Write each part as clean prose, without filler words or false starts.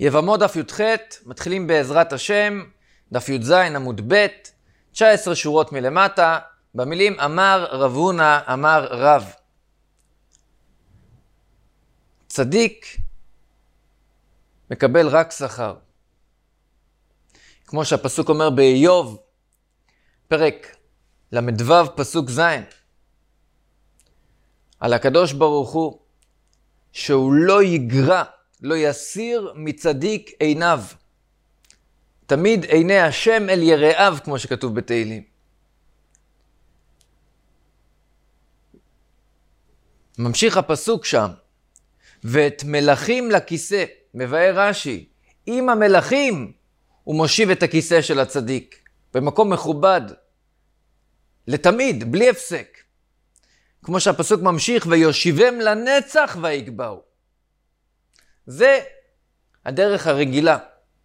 יבמות דף י"ח, מתחילים בעזרת השם, דף י"ז עמוד ב', 19 שורות מלמטה, במילים אמר רב הונא אמר רב. צדיק מקבל רק שכר. כמו שהפסוק אומר באיוב, פרק למדוו פסוק ז', על הקדוש ברוך הוא, שהוא לא יגרע, לא יסיר מצדיק עיניו. תמיד עיני השם אל יראיו, כמו שכתוב בתהילים. ממשיך הפסוק שם, ואת מלכים לכיסא, מבאר רש"י, עם המלכים הוא מושיב את הכיסא של הצדיק, במקום מכובד, לתמיד, בלי הפסק. כמו שהפסוק ממשיך, ויושיבם לנצח ויגבהו. זה הדרך הרגילה.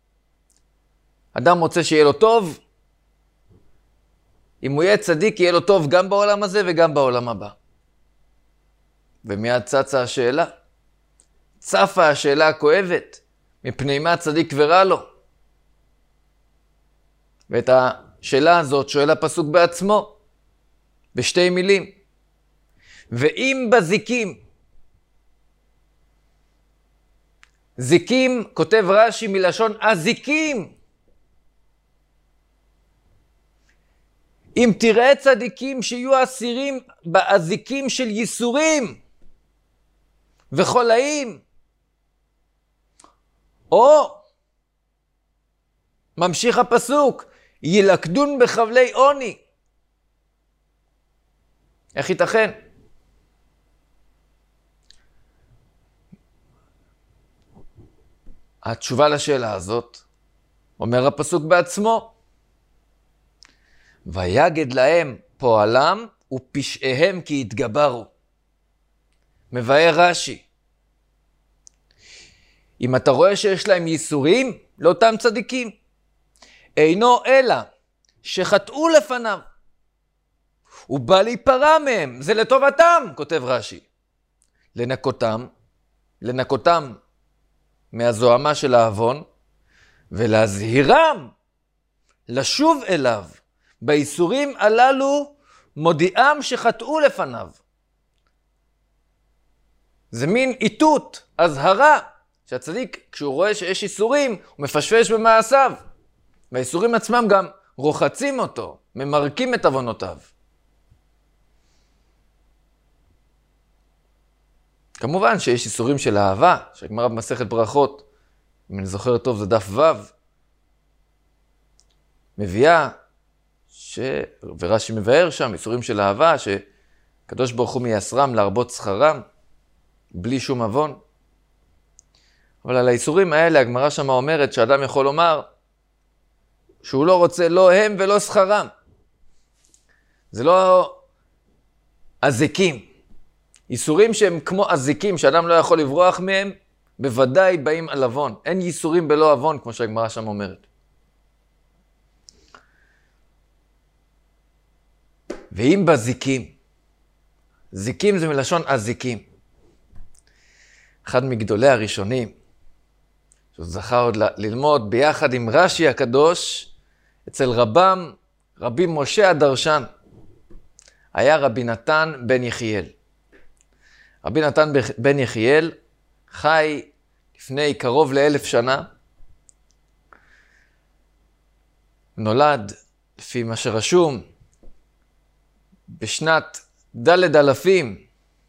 אדם רוצה שיהיה לו טוב, אם הוא יהיה צדיק יהיה לו טוב גם בעולם הזה וגם בעולם הבא. ומיד צפה השאלה הכואבת, מפני מה צדיק ורע לו. ואת השאלה הזאת שואל הפסוק בעצמו, בשתי מילים. ואם בזיקים, זיקים, כותב רש"י מלשון הזיקים. אם תראה צדיקים שיהיו אסירים באזיקים של ייסורים וחולאים, או ממשיך הפסוק, ילכדון בחבלי עוני. איך ייתכן? התשובה לשאלה הזאת, אומר הפסוק בעצמו, ויגד להם פועלם ופשעיהם כי יתגברו. מבאר רש"י, אם אתה רואה שיש להם ייסורים לאותם צדיקים, אינו אלא שחטאו לפניו, הוא בא להיפרע מהם, זה לטובתם, כותב רש"י. לנקותם מהזוהמה של האבון, ולהזהירם לשוב אליו. בייסורים הללו מודיעם שחטאו לפניו. זה מין איתות, הזהרה, שהצדיק כשהוא רואה שיש ייסורים, הוא מפשפש במעשיו. והייסורים עצמם גם רוחצים אותו, ממרקים את עוונותיו. כמובן שיש ייסורים של אהבה, שהגמרא במסכת ברכות, אם אני זוכר טוב זה דף ו', מביאה, ורש"י מבאר שם, ייסורים של אהבה, שקדוש ברוך הוא מייסרם להרבות שכרם, בלי שום עוון. אבל על הייסורים האלה, הגמרא שם אומרת שאדם יכול לומר, שהוא לא רוצה לא הם ולא שכרם. זה לא הזיקים. ייסורים שהם כמו הזיקים, שאדם לא יכול לברוח מהם, בוודאי באים על עוון. אין ייסורים בלא עוון, כמו שהגמרא שם אומרת. ואם בזיקים, זיקים זה מלשון הזיקים. אחד מגדולי הראשונים, שהוא זכה עוד ללמוד ביחד עם רש"י הקדוש, אצל רבי משה הדרשן, היה רבי נתן בן יחיאל. רבי נתן בן יחיאל חי לפני קרוב ל1000 שנה. נולד, לפי מה שרשום, בשנת ד' אלפים,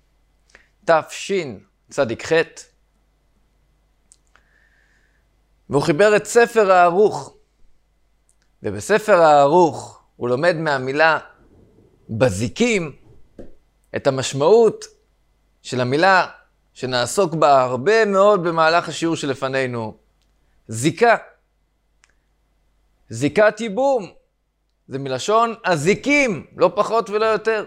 תשצ"ח, והוא חיבר את ספר הערוך. ובספר הערוך הוא לומד מהמילה בזיקים את המשמעות של המילה שנעסוק בה הרבה מאוד במהלך השיעור שלפנינו. זיקה. זיקת ייבום. זה מלשון הזיקים, לא פחות ולא יותר.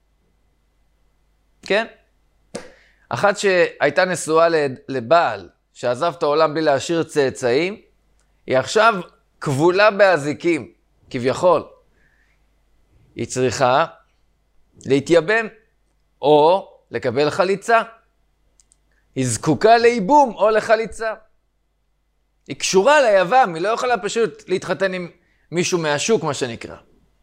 כן? אחת שהייתה נשואה לבעל, שעזב את העולם בלי להשאיר צאצאים, היא עכשיו כבולה בהזיקים, כביכול. היא צריכה להתייבם, או לקבל חליצה. היא זקוקה לייבום או לחליצה. היא קשורה ליבם, היא לא יכולה פשוט להתחתן עם מישהו מהשוק, מה שנקרא.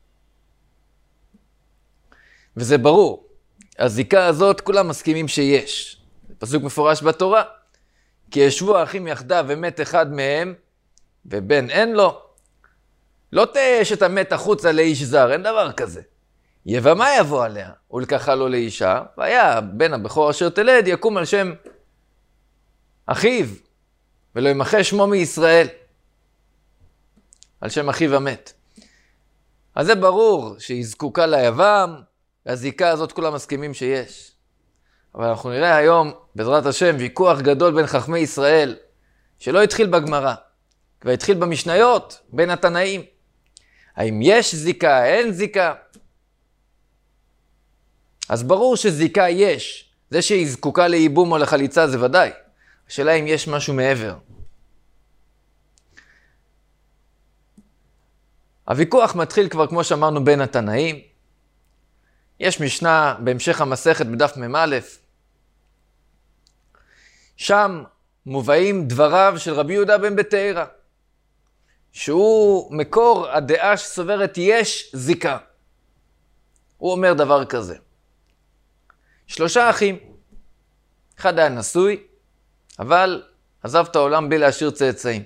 וזה ברור. הזיקה הזאת, כולם מסכימים שיש. זה פסוק מפורש בתורה. כי ישבו האחים יחדיו ומת אחד מהם, ובן אין לו. לא תאש את המת החוצה לאיש זר, אין דבר כזה. יבמה יבוא עליה, ולקחה לו לאישה, והיה בן הבכור אשר תלד יקום על שם אחיו, ולא ימחה שמו מישראל, על שם אחיו המת. אז זה ברור שהיא זקוקה ליבם, והזיקה הזאת כולם מסכימים שיש. אבל אנחנו נראה היום, בעזרת השם, ויכוח גדול בין חכמי ישראל, שלא התחיל בגמרא, כבר התחיל במשניות, בין התנאים. האם יש זיקה, אין זיקה? אז ברור שזיקה יש. זה שהיא זקוקה לייבום או לחליצה זה ודאי. השאלה אם יש משהו מעבר. הוויכוח מתחיל כבר כמו שאמרנו בין התנאים. יש משנה בהמשך המסכת בדף מ"א. שם מובאים דבריו של רבי יהודה בן בתרא, שהוא מקור הדעה שסוברת יש זיקה. הוא אומר דבר כזה. 3 אחים. אחד היה נשוי, אבל עזב את העולם בלי להשאיר צאצאים.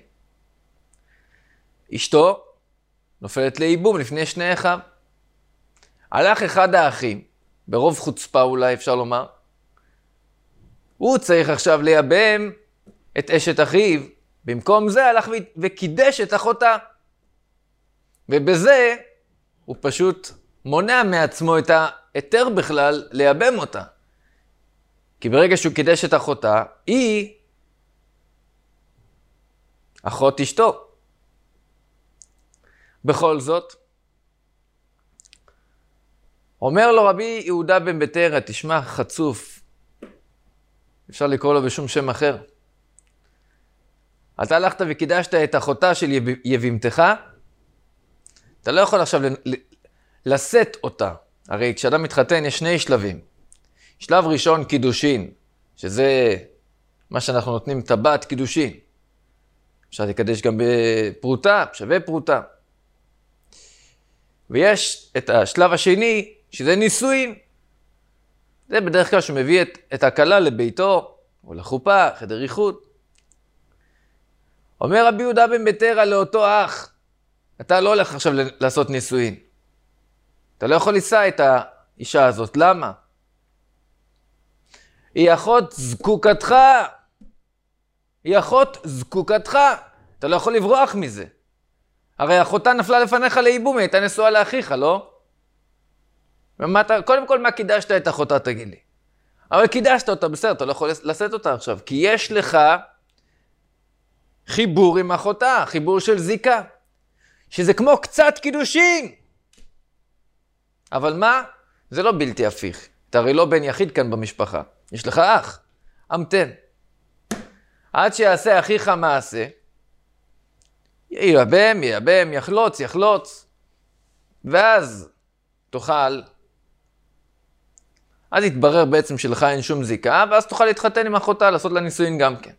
אשתו נופלת לייבום לפני 2 אחיו. הלך אחד האחים, ברוב חוצפה אולי אפשר לומר, הוא צריך עכשיו לייבם את אשת אחיו, במקום זה הלך וקידש את אחותה. ובזה הוא פשוט מונע מעצמו את היתר בכלל לייבם אותה. כי ברגע שהוא קידש את אחותה, היא אחות אשתו. בכל זאת, אומר לו רבי יהודה בן בתרא, תשמע חצוף, אפשר לקרוא לו בשום שם אחר. אתה הלכת וקידשת את אחותה של יבימתך, אתה לא יכול עכשיו לשאת אותה. הרי כשאדם מתחתן יש 2 שלבים. שלב ראשון קידושין, שזה מה שאנחנו נותנים טבעת קידושין. אפשר לקדש גם בפרוטה, שווה פרוטה. ויש את השלב השני, שזה נישואין. זה בדרך כלל שהוא מביא את הכלה לביתו, או לחופה, חדר איחוד. אומר רבי יהודה בן בתרא לאותו אח, אתה לא הולך עכשיו לעשות נישואין. אתה לא יכול לישא את האישה הזאת. למה? היא אחות זקוקתך. היא אחות זקוקתך. אתה לא יכול לברוח מזה. הרי אחותה נפלה לפניך לייבום, היא הייתה נשואה לאחיך, לא? קודם כל, מה קידשת את אחותה, תגיד לי? אבל קידשת אותה, בסדר, אתה לא יכול לשאת אותה עכשיו. כי יש לך חיבור עם אחותה, חיבור של זיקה. שזה כמו קצת קידושין. אבל מה? זה לא בלתי הפיך. אתה הרי לא בן יחיד כאן במשפחה. יש לך אח. המתן. עד שיעשה אחיך מעשה, ייבם, יחלוץ. ואז תוכל, אז יתברר בעצם שלך אין שום זיקה, ואז תוכל להתחתן עם אחותה, לעשות לה נישואין גם כן.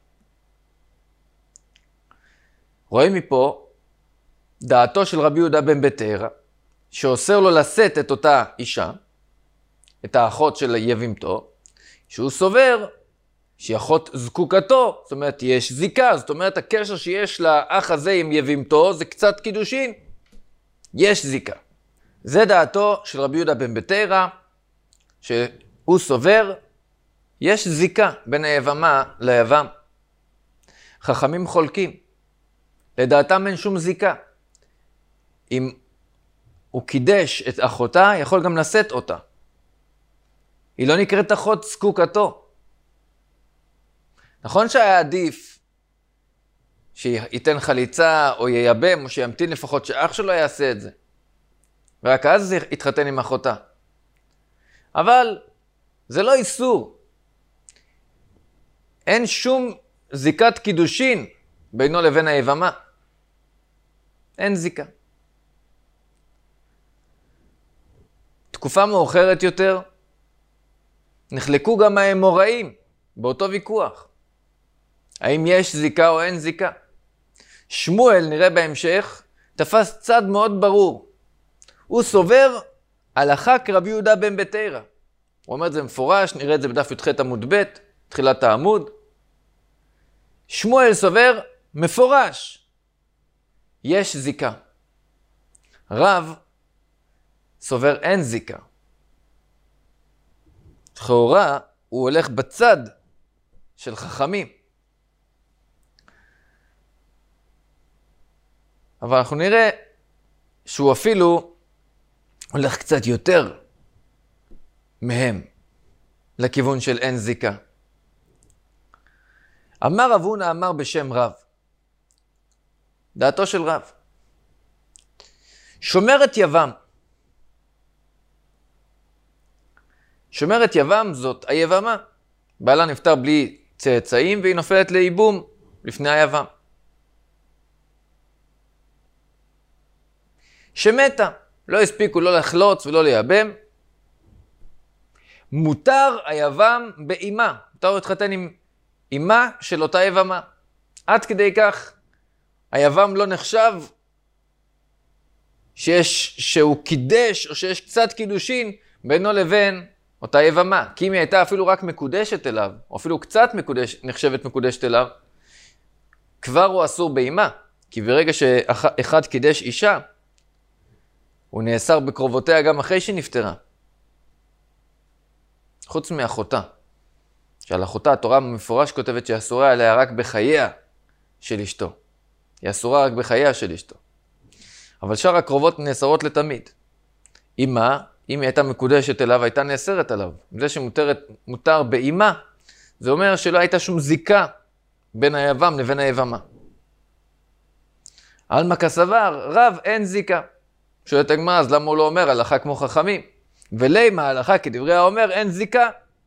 רואים מפה דעתו של רבי יהודה בן בתרא, שאוסר לו לשאת את אותה אישה, את האחות של יבימתו, שהוא סובר שהיא אחות זקוקתו, זאת אומרת יש זיקה, זאת אומרת הקשר שיש לאח הזה עם יבימתו זה קצת קידושין, יש זיקה. זה דעתו של רבי יהודה בן בתרא, שהוא סובר יש זיקה בין היבמה ליבם. חכמים חולקים, לדעתם אין שום זיקה. אם הוא קידש את אחותה, יכול גם לשאת אותה. היא לא נקראת אחות זקוקתו. נכון שהיה עדיף שייתן חליצה או ייבם או שימתין לפחות שאח שלו יעשה את זה. ורק אז יתחתן עם אחותה. אבל זה לא איסור. אין שום זיקת קידושין בינו לבין היבמה. אין זיקה. תקופה מאוחרת יותר, נחלקו גם האמוראים באותו ויכוח. האם יש זיקה או אין זיקה? שמואל, נראה בהמשך, תפס צד מאוד ברור. הוא סובר הלכה כרבי יהודה בן בתרא. הוא אומר את זה מפורש, נראה את זה בדף י"ח עמוד ב', תחילת העמוד. שמואל סובר מפורש, יש זיקה. רב סובר אין זיקה. לכאורה הוא הולך בצד של חכמים. אבל אנחנו נראה שהוא אפילו הולך קצת יותר מהם לכיוון של אין זיקה. אמר רב הונא אמר בשם רב. דעתו של רב. שומרת יבם. שומרת יבם זאת היבמה. בעלה נפטר בלי צאצאים והיא נופלת לייבום לפני היבם. שמתה, לא הספיקו לא לחלוץ ולא לייבם. מותר היבם באימה. מותר להתחתן עם אימה של אותה יבמה. עד כדי כך היבם לא נחשב שהוא קידש או שיש קצת קידושין בינו לבין אותה יבמה. כי אם היא הייתה אפילו רק מקודשת אליו, או אפילו קצת נחשבת מקודשת אליו, כבר הוא אסור באימה. כי ברגע שאחד קידש אישה, הוא נאסר בקרובותיה גם אחרי שנפטרה. חוץ מאחותה. שעל אחותה התורה מפורש כותבת שאסורה עליה רק בחייה של אשתו. היא אסורה רק בחייה של אשתו. אבל שאר הקרובות נאסרות לתמיד. אימה, אם היא הייתה מקודשת אליו, הייתה נאסרת עליו. זה שמותר באימה, זה אומר שלא הייתה שום זיקה בין היבם לבין היבמה. עלמא כסבר, רב אין זיקה. שואלת הגמרא, אז למה הוא לא אומר הלכה כמו חכמים? ולימה הלכה כדברי האומר אין זיקה.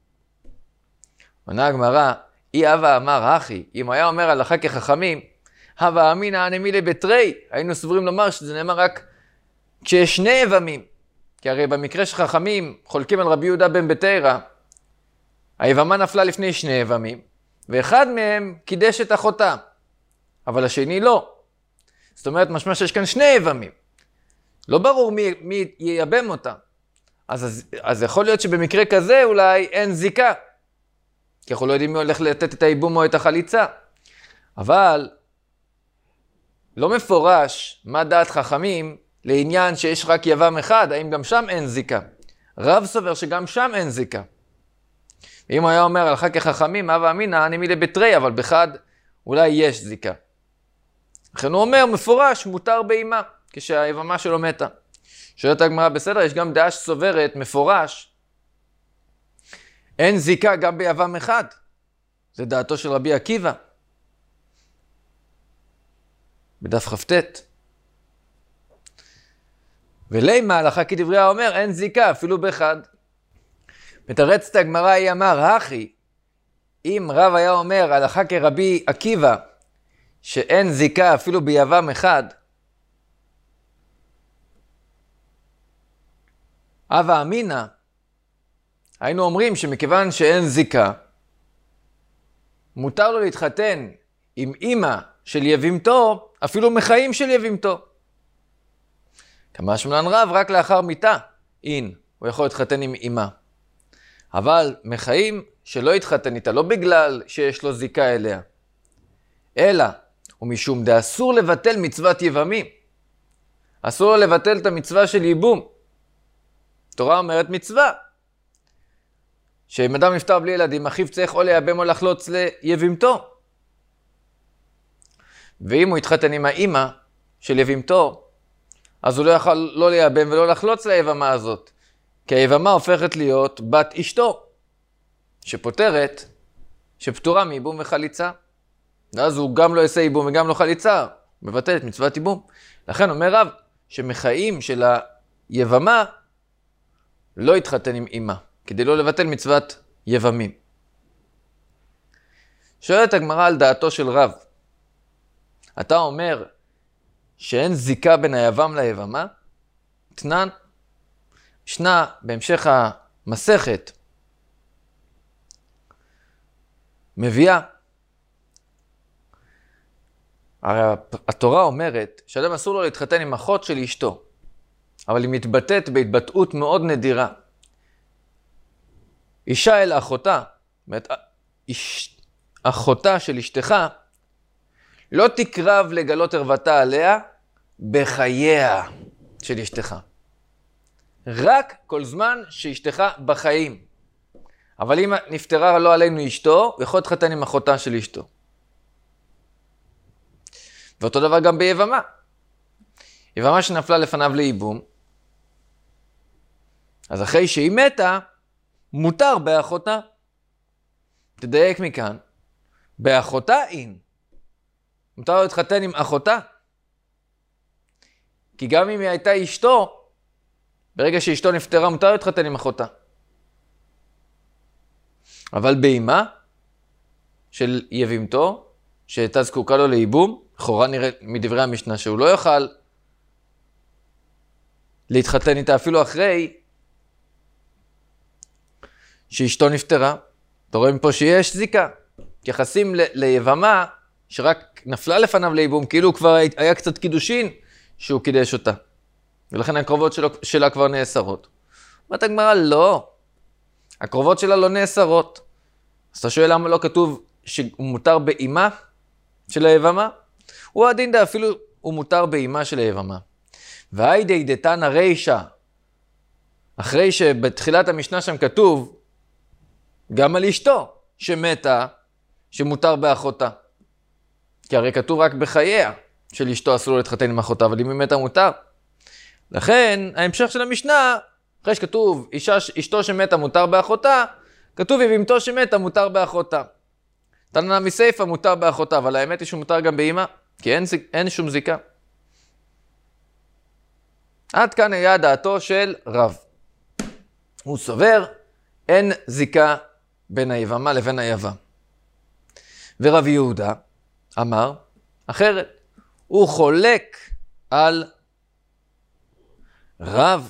עונה הגמרא, אי הווה אמר אחי, אם היה אומר הלכה כחכמים, הווה אמינא הנמילי בתרי, היינו סבורים לומר שזה נאמר רק כשיש שני יבמים. כי הרי במקרה שחכמים חולקים על רבי יהודה בן בתרא, היבמה נפלה לפני שני יבמים, ואחד מהם קידש את אחותה, אבל השני לא. זאת אומרת, משמע שיש כאן שני יבמים. לא ברור מי ייבם אותה. אז יכול להיות שבמקרה כזה אולי אין זיקה. כי אנחנו לא יודעים מי הולך לתת את הייבום או את החליצה. אבל לא מפורש מה דעת חכמים לעניין שיש רק יבם אחד, האם גם שם אין זיקה. רב סובר שגם שם אין זיקה. ואם הוא היה אומר הלכה כחכמים, הווה אמינא הנמילי בתרי, אבל בחד אולי יש זיקה. לכן הוא אומר מפורש מותר באימה, כשהיבמה שלו מתה. שואלת הגמרא, בסדר, יש גם דעה שסוברת מפורש, אין זיקה גם ביבם אחד. זה דעתו של רבי עקיבא. בדף כ"ט. ולימה הלכה כדברי האומר, אין זיקה אפילו באחד. מתרצת הגמרא היא אמר, אחי, אם רב היה אומר הלכה כרבי עקיבא, שאין זיקה אפילו ביבם אחד, הווה אמינא, היינו אומרים שמכיוון שאין זיקה, מותר לו להתחתן עם אמא של יבימתו, אפילו מחיים של יבימתו. כמה שמלן רב רק לאחר מיתה, הוא יכול להתחתן עם אמא. אבל מחיים שלא יתחתן איתה, לא בגלל שיש לו זיקה אליה, אלא, ומשום דאסור לבטל מצוות יבמים. אסור לו לבטל את המצווה של ייבום. התורה אומרת מצווה. שאם אדם נפטר בלי ילדים, אחיו צריך או לייבם או לחלוץ ליבימתו. ואם הוא יתחתן עם האמא של יבימתו, אז הוא לא יכול לא לייבם ולא לחלוץ ליבמה הזאת. כי היבמה הופכת להיות בת אשתו, שפטורה מייבום וחליצה. ואז הוא גם לא יעשה ייבום וגם לא חליצה, הוא מבטל את מצוות ייבום. לכן אומר רב, שמחיים של היבמה לא יתחתן עם אמא, כדי לא לבטל מצוות יבמים. שואלת הגמרא על דעתו של רב. אתה אומר שאין זיקה בין היבם ליבמה? תנן. ישנה בהמשך המסכת מביאה הרי התורה אומרת שאדם אסור לו להתחתן עם אחות של אשתו, אבל היא מתבטאת בהתבטאות מאוד נדירה. אישה אל אחותה, זאת אומרת, אחותה של אשתך, לא תקרב לגלות ערוותה עליה בחייה של אשתך. רק כל זמן שאשתך בחיים. אבל אם נפטרה לא עלינו אשתו, הוא יכול להתחתן עם אחותה של אשתו. ואותו דבר גם ביבמה. יבמה שנפלה לפניו לייבום, אז אחרי שהיא מתה, מותר באחותה. תדייק מכאן, באחותה אין. מותר לו להתחתן עם אחותה. כי גם אם היא הייתה אשתו, ברגע שאשתו נפטרה, מותר לו להתחתן עם אחותה. אבל באימה של יבימתו, שהייתה זקוקה לו לייבום, לכאורה נראה מדברי המשנה שהוא לא יוכל להתחתן איתה אפילו אחרי שאשתו נפטרה. אתה רואה מפה שיש זיקה. יחסים ליבמה שרק נפלה לפניו לייבום, כאילו כבר היה קצת קידושין שהוא קידש אותה. ולכן הקרובות שלה כבר נאסרות. אומרת הגמרא, לא. הקרובות שלה לא נאסרות. אז אתה שואל למה לא כתוב שהוא מותר באימה של היבמה? הוא הדין דה אפילו הוא מותר באימה של היבמה. והיידי דתנא רישא, אחרי שבתחילת המשנה שם כתוב גם על אשתו שמתה, שמותר באחותה. כי הרי כתוב רק בחייה של אשתו אסור לו להתחתן עם אחותה, אבל אם היא מתה מותר. לכן ההמשך של המשנה, אחרי שכתוב אשתו שמתה מותר באחותה, כתוב יבימתו שמתה מותר באחותה. תנא מסיפא מותר באחותה, אבל האמת היא שהוא מותר גם באמא, כי אין שום זיקה. עד כאן היה דעתו של רב. הוא סובר, אין זיקה בין היבמה לבין היבם. ורב יהודה אמר אחרת. הוא חולק על רב.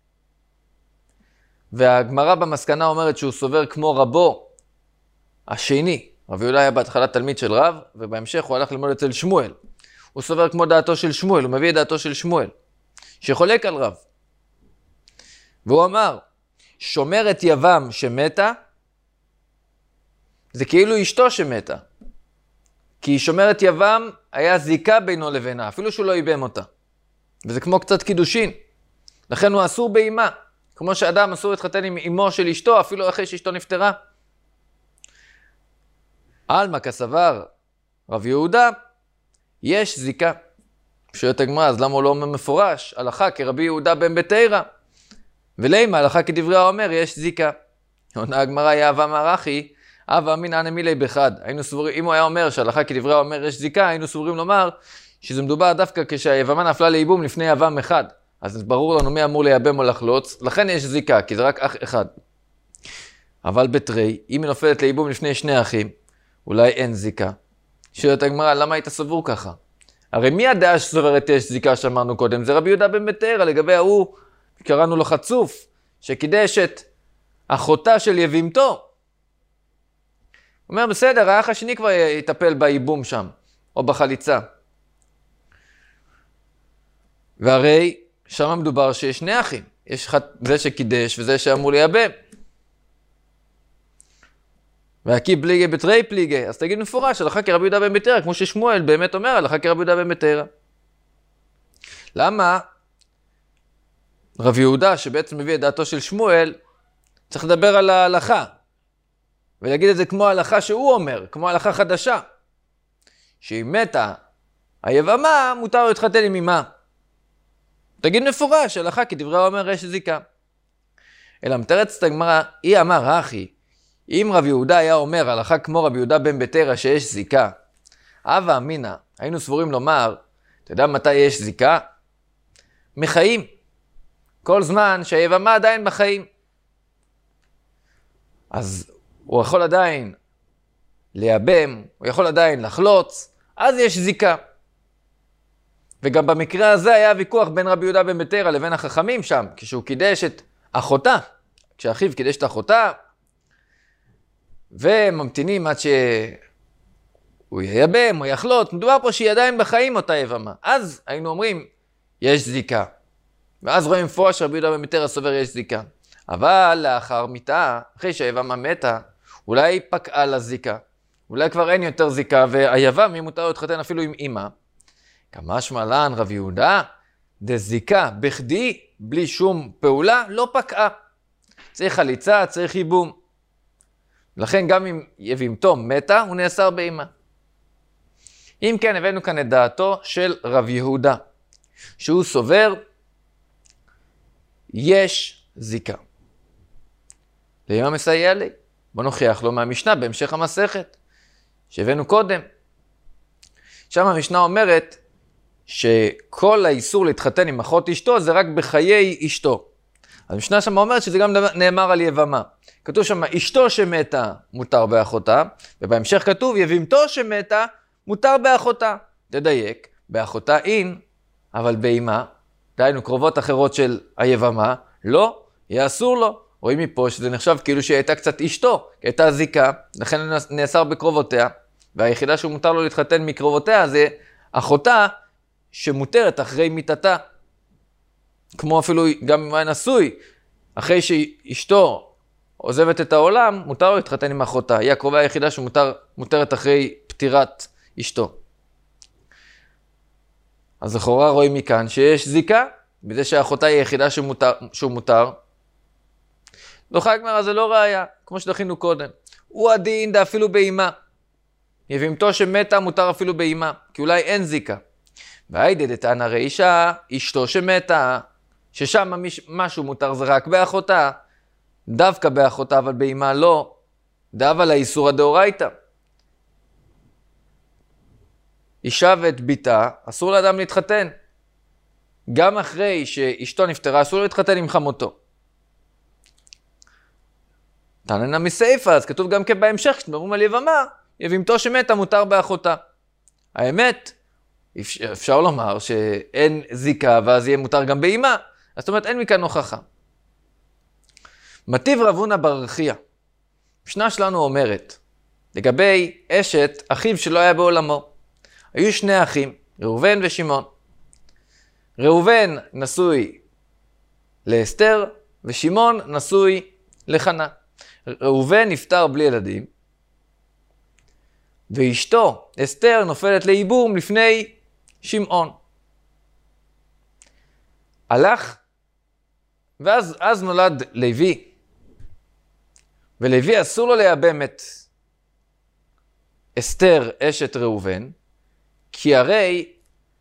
והגמרא במסקנה אומרת שהוא סובר כמו רבו השני. רב יהודה היה בהתחלה תלמיד של רב, ובהמשך הוא הלך ללמוד אצל שמואל. הוא סובר כמו דעתו של שמואל, הוא מביא את דעתו של שמואל, שחולק על רב. והוא אמר, שומרת יבם שמתה, זה כאילו אשתו שמתה. כי שומרת יבם היה זיקה בינו לבינה, אפילו שהוא לא ייבם אותה. וזה כמו קצת קידושין. לכן הוא אסור באימה. כמו שאדם אסור להתחתן עם אמו של אשתו, אפילו אחרי שאשתו נפטרה. עלמא כסבר רב יהודה, יש זיקה. שואלת הגמרא, אז למה הוא לא אומר מפורש? הלכה כרבי יהודה בן בתרא. ולמה הלכה כדברי האומר, יש זיקה. עונה הגמרא, יאהבה מערכי, אבא אמין אנא מילי בחד. היינו סבורים, אם הוא היה אומר שהלכה כדברי האומר יש זיקה, היינו סבורים לומר שזה מדובר דווקא כשהיבמה נפלה לייבום לפני יבם אחד. אז ברור לנו מי אמור לייבם או לחלוץ, לכן יש זיקה, כי זה רק אח אחד. אבל בתרי, אם היא נופלת לייבום לפני שני אחים, אולי אין זיקה. שואלת הגמרא, למה היית סבור ככה? הרי מי הדעה שסוברת יש זיקה שאמרנו קודם? זה רבי יהודה בן בתרא, לגבי ההוא, קראנו לו חצוף, שקידש את אחותה של יבימתו. הוא אומר, בסדר, האח השני כבר יטפל בייבום שם, או בחליצה. והרי שם מדובר שיש שני אחים. יש זה שקידש וזה שאמור לייבם. והקי פליגי בתרי פליגי, אז תגיד מפורש, הלכה כרבי יהודה בן בתרא, כמו ששמואל באמת אומר, הלכה כרבי יהודה בן בתרא. למה רב יהודה, שבעצם מביא את דעתו של שמואל, צריך לדבר על ההלכה, ולהגיד את זה כמו ההלכה שהוא אומר, כמו ההלכה חדשה, שהיא מתה, היבמה מותר להתחתן עם אמה. תגיד מפורש, הלכה כדברי האומר יש זיקה. אלא מתרצת הגמרא, היא אמר, אחי, אם רב יהודה היה אומר הלכה כמו רב יהודה בן בתרא שיש זיקה, אבא אמינא, היינו סבורים לומר, אתה יודע מתי יש זיקה? מחיים. כל זמן שהיבמה עדיין בחיים. אז הוא יכול עדיין לייבם, הוא יכול עדיין לחלוץ, אז יש זיקה. וגם במקרה הזה היה ויכוח בין רבי יהודה בן בתרא לבין החכמים שם, כשהוא קידש את אחותה, כשאחיו קידש את אחותה, וממתינים עד הוא ייבם, הוא יחלוט, מדובר פה שהיא עדיין בחיים אותה יבמה. אז היינו אומרים, יש זיקה. ואז רואים מפורש רבי יהודה בן מתרא סובר יש זיקה. אבל לאחר מיתה, אחרי שהיבמה מתה, אולי פקעה לה זיקה. אולי כבר אין יותר זיקה, והיבם היא מותר להתחתן אפילו עם אמא. כמשמע לן רבי יהודה, דזיקה בכדי, בלי שום פעולה, לא פקעה. צריך חליצה, צריך ייבום. לכן גם אם יבימתו מתה, הוא נאסר באמא. אם כן, הבאנו כאן את דעתו של רב יהודה, שהוא סובר, יש זיקה. לאמא מסייע לי. בוא נוכיח לו מהמשנה בהמשך המסכת, שהבאנו קודם. שם המשנה אומרת, שכל האיסור להתחתן עם אחות אשתו, זה רק בחיי אשתו. המשנה שם אומרת שזה גם נאמר על יבמה. כתוב שם, אשתו שמתה מותר באחותה, ובהמשך כתוב, יבימתו שמתה מותר באחותה. תדייק, באחותה אין, אבל באמא, דהיינו קרובות אחרות של היבמה, לא, יהיה אסור לו. רואים מפה שזה נחשב כאילו שהיא הייתה קצת אשתו, כי הייתה זיקה, לכן נאסר בקרובותיה, והיחידה שהוא מותר לו להתחתן מקרובותיה זה אחותה שמותרת אחרי מיתתה. כמו אפילו גם אם היה נשוי, אחרי שאשתו עוזבת את העולם, מותר לו להתחתן עם אחותה. היא הקרובה היחידה שמותרת אחרי פטירת אשתו. אז לכאורה רואים מכאן שיש זיקה, בזה שהאחותה היא היחידה שהוא מותר. דוחה הגמרא זה לא ראיה, כמו שדחינו קודם. הוא הדין דה אפילו באמא. יבימתו שמתה מותר אפילו באמא, כי אולי אין זיקה. והיידה דתנא רישא, אשתו שמתה, ששם משהו מותר זה רק באחותה, דווקא באחותה אבל באמא לא, דאבה לאיסור הדאורייתא. אישה ואת ביתה, אסור לאדם להתחתן. גם אחרי שאשתו נפטרה, אסור להתחתן עם חמותו. תנא מסייפא, אז כתוב גם כן בהמשך, כשמדברים על יבמה, יבימתו שמתה מותר באחותה. האמת, אפשר לומר שאין זיקה, ואז יהיה מותר גם באמא. זאת אומרת, אין מכאן הוכחה. מטיב רב הונא בר רכיה. המשנה שלנו אומרת, לגבי אשת אחיו שלא היה בעולמו. היו שני אחים, ראובן ושמעון. ראובן נשוי לאסתר, ושמעון נשוי לחנה. ראובן נפטר בלי ילדים, ואשתו, אסתר, נופלת לייבום לפני שמעון. הלך, ואז נולד לוי. ולוי אסור לו לייבם את אסתר אשת ראובן, כי הרי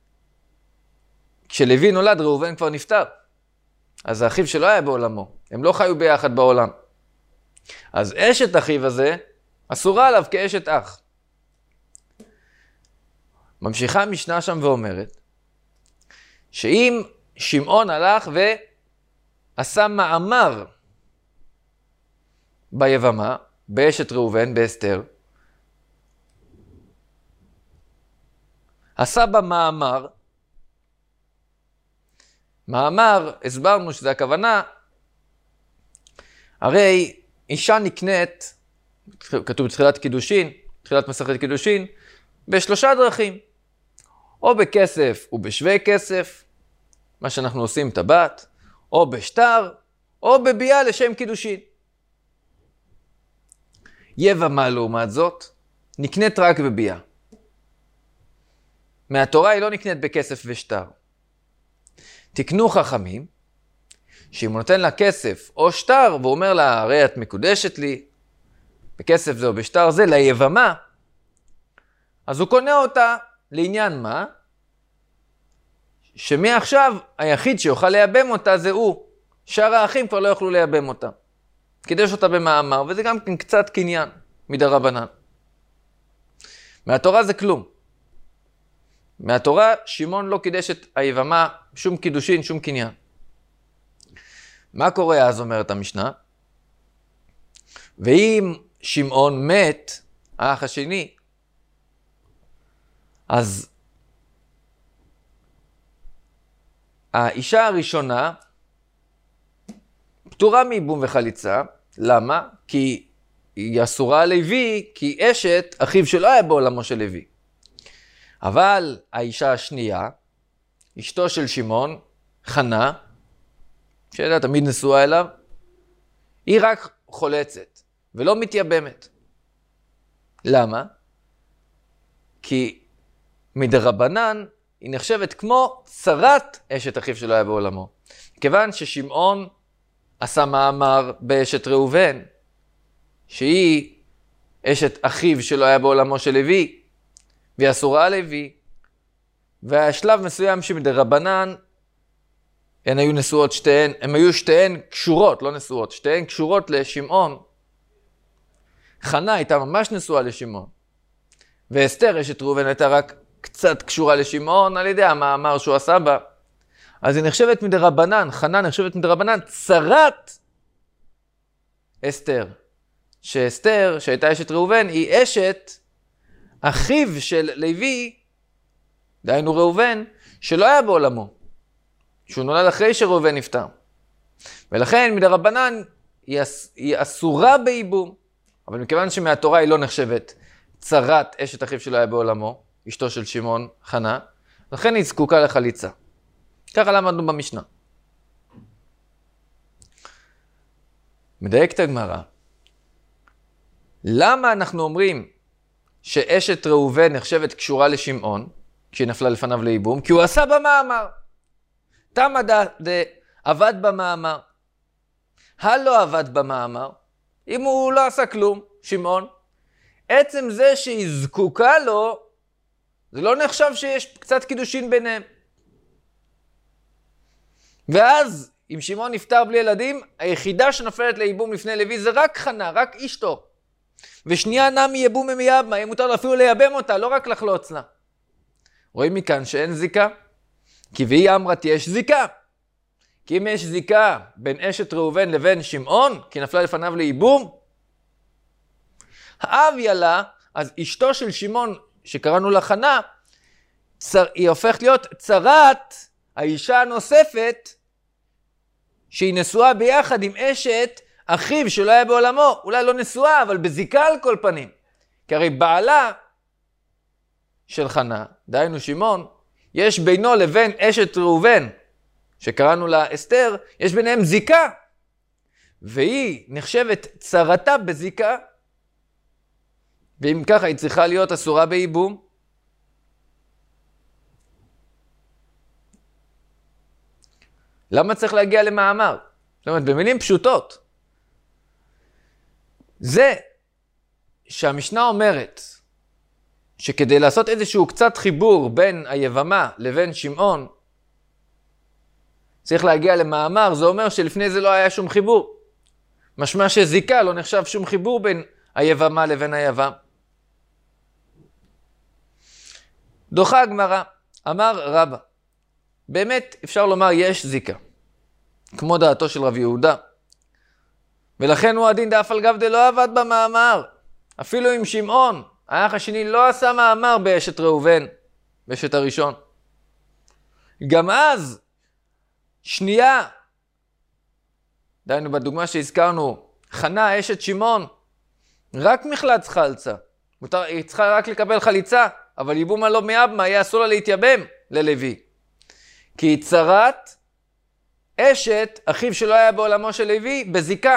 כשלוי נולד ראובן כבר נפטר. אז האחיו שלא היה בעולמו, הם לא חיו ביחד בעולם. אז אשת אחיו הזה אסורה עליו כאשת אח. ממשיכה המשנה שם ואומרת, שאם שמעון הלך ועשה מאמר ביבמה, באשת ראובן, באסתר, עשה בה מאמר, הסברנו שזה הכוונה, הרי אישה נקנית, כתוב בתחילת קידושין, תחילת מסכת קידושין, בשלושה דרכים. או בכסף ובשווה כסף, מה שאנחנו עושים טבעת, או בשטר, או בביאה לשם קידושין. יבמה לעומת זאת, נקנית רק בביאה. מהתורה היא לא נקנית בכסף ושטר. תקנו חכמים, שאם הוא נותן לה כסף או שטר, והוא אומר לה, הרי את מקודשת לי, בכסף זה או בשטר זה, ליבמה, אז הוא קונה אותה לעניין מה? שמעכשיו היחיד שיוכל לייבם אותה זה הוא. שאר האחים כבר לא יוכלו לייבם אותה. קידש אותה במאמר, וזה גם קצת קניין מדרבנן. מהתורה זה כלום. מהתורה שמעון לא קידש את היבמה, שום קידושין, שום קניין. מה קורה אז, אומרת המשנה? ואם שמעון מת, האח השני, אז האישה הראשונה פטורה מייבום וחליצה. למה? כי היא אסורה לוי, כי אשת אחיו שלא היה בעולמו של לוי. אבל האישה השנייה, אשתו של שמעון, חנה, שהייתה תמיד נשואה אליו, היא רק חולצת ולא מתייבמת. למה? כי מדרבנן היא נחשבת כמו צרת אשת אחיו שלא היה בעולמו. כיוון ששמעון עשה מאמר באשת ראובן, שהיא אשת אחיו שלא היה בעולמו של לוי, והיא אסורה לוי, והשלב מסוים שמדרבנן, הן היו נשואות שתיהן, הן היו שתיהן קשורות, לא נשואות, שתיהן קשורות לשמעון. חנה הייתה ממש נשואה לשמעון, ואסתר אשת ראובן הייתה רק קצת קשורה לשמעון על ידי המאמר שהוא עשה בה. אז היא נחשבת מדרבנן, חנה נחשבת מדרבנן, צרת אסתר. שאסתר, שהייתה אשת ראובן, היא אשת אחיו של לוי, דהיינו ראובן, שלא היה בעולמו, שהוא נולד אחרי שראובן נפטר. ולכן מדרבנן היא אסורה בייבום, אבל מכיוון שמהתורה היא לא נחשבת צרת אשת אחיו שלא היה בעולמו, אשתו של שמעון, חנה, לכן היא זקוקה לחליצה. ככה למדנו במשנה. מדייקת הגמרא. למה אנחנו אומרים שאשת ראובן נחשבת קשורה לשמעון, כשהיא נפלה לפניו לייבום? כי הוא עשה במאמר. תמה עבד במאמר. הלא עבד במאמר, אם הוא לא עשה כלום, שמעון. עצם זה שהיא זקוקה לו, זה לא נחשב שיש קצת קידושין ביניהם. ואז, אם שמעון נפטר בלי ילדים, היחידה שנפלת לייבום לפני לוי זה רק חנה, רק אשתו. ושנייה נמי ייבום ממייבמה, אם מותר אפילו לייבם אותה, לא רק לחלוץ לה. רואים מכאן שאין זיקה? כי והיא אמרת יש זיקה. כי אם יש זיקה בין אשת ראובן לבין שמעון, כי נפלה לפניו לייבום, האב לה, אז אשתו של שמעון, שקראנו לה חנה, היא הופכת להיות צרת האישה הנוספת, שהיא נשואה ביחד עם אשת אחיו שלא היה בעולמו. אולי לא נשואה, אבל בזיקה על כל פנים. כי הרי בעלה של חנה, דהיינו שמעון, יש בינו לבין אשת ראובן, שקראנו לה אסתר, יש ביניהם זיקה. והיא נחשבת צרתה בזיקה, ואם ככה היא צריכה להיות אסורה בייבום. למה צריך להגיע למאמר? זאת אומרת, במילים פשוטות. זה שהמשנה אומרת שכדי לעשות איזשהו קצת חיבור בין היבמה לבין שמעון, צריך להגיע למאמר, זה אומר שלפני זה לא היה שום חיבור. משמע שזיקה לא נחשב שום חיבור בין היבמה לבין היבם. דוחה הגמרא, אמר רבא, באמת אפשר לומר יש זיקה, כמו דעתו של רב יהודה. ולכן הוא הדין דאף על גב דלא עבד במאמר. אפילו עם שמעון, האח השני לא עשה מאמר באשת ראובן, באשת הראשון. גם אז, שנייה, דיינו בדוגמה שהזכרנו, חנה אשת שמעון, רק מחלץ חלצה. היא צריכה רק לקבל חליצה, אבל ייבום הלא מייבמה, יהיה אסור לה להתייבם ללוי. כי היא צרת אשת אחיו שלא היה בעולמו של לוי בזיקה.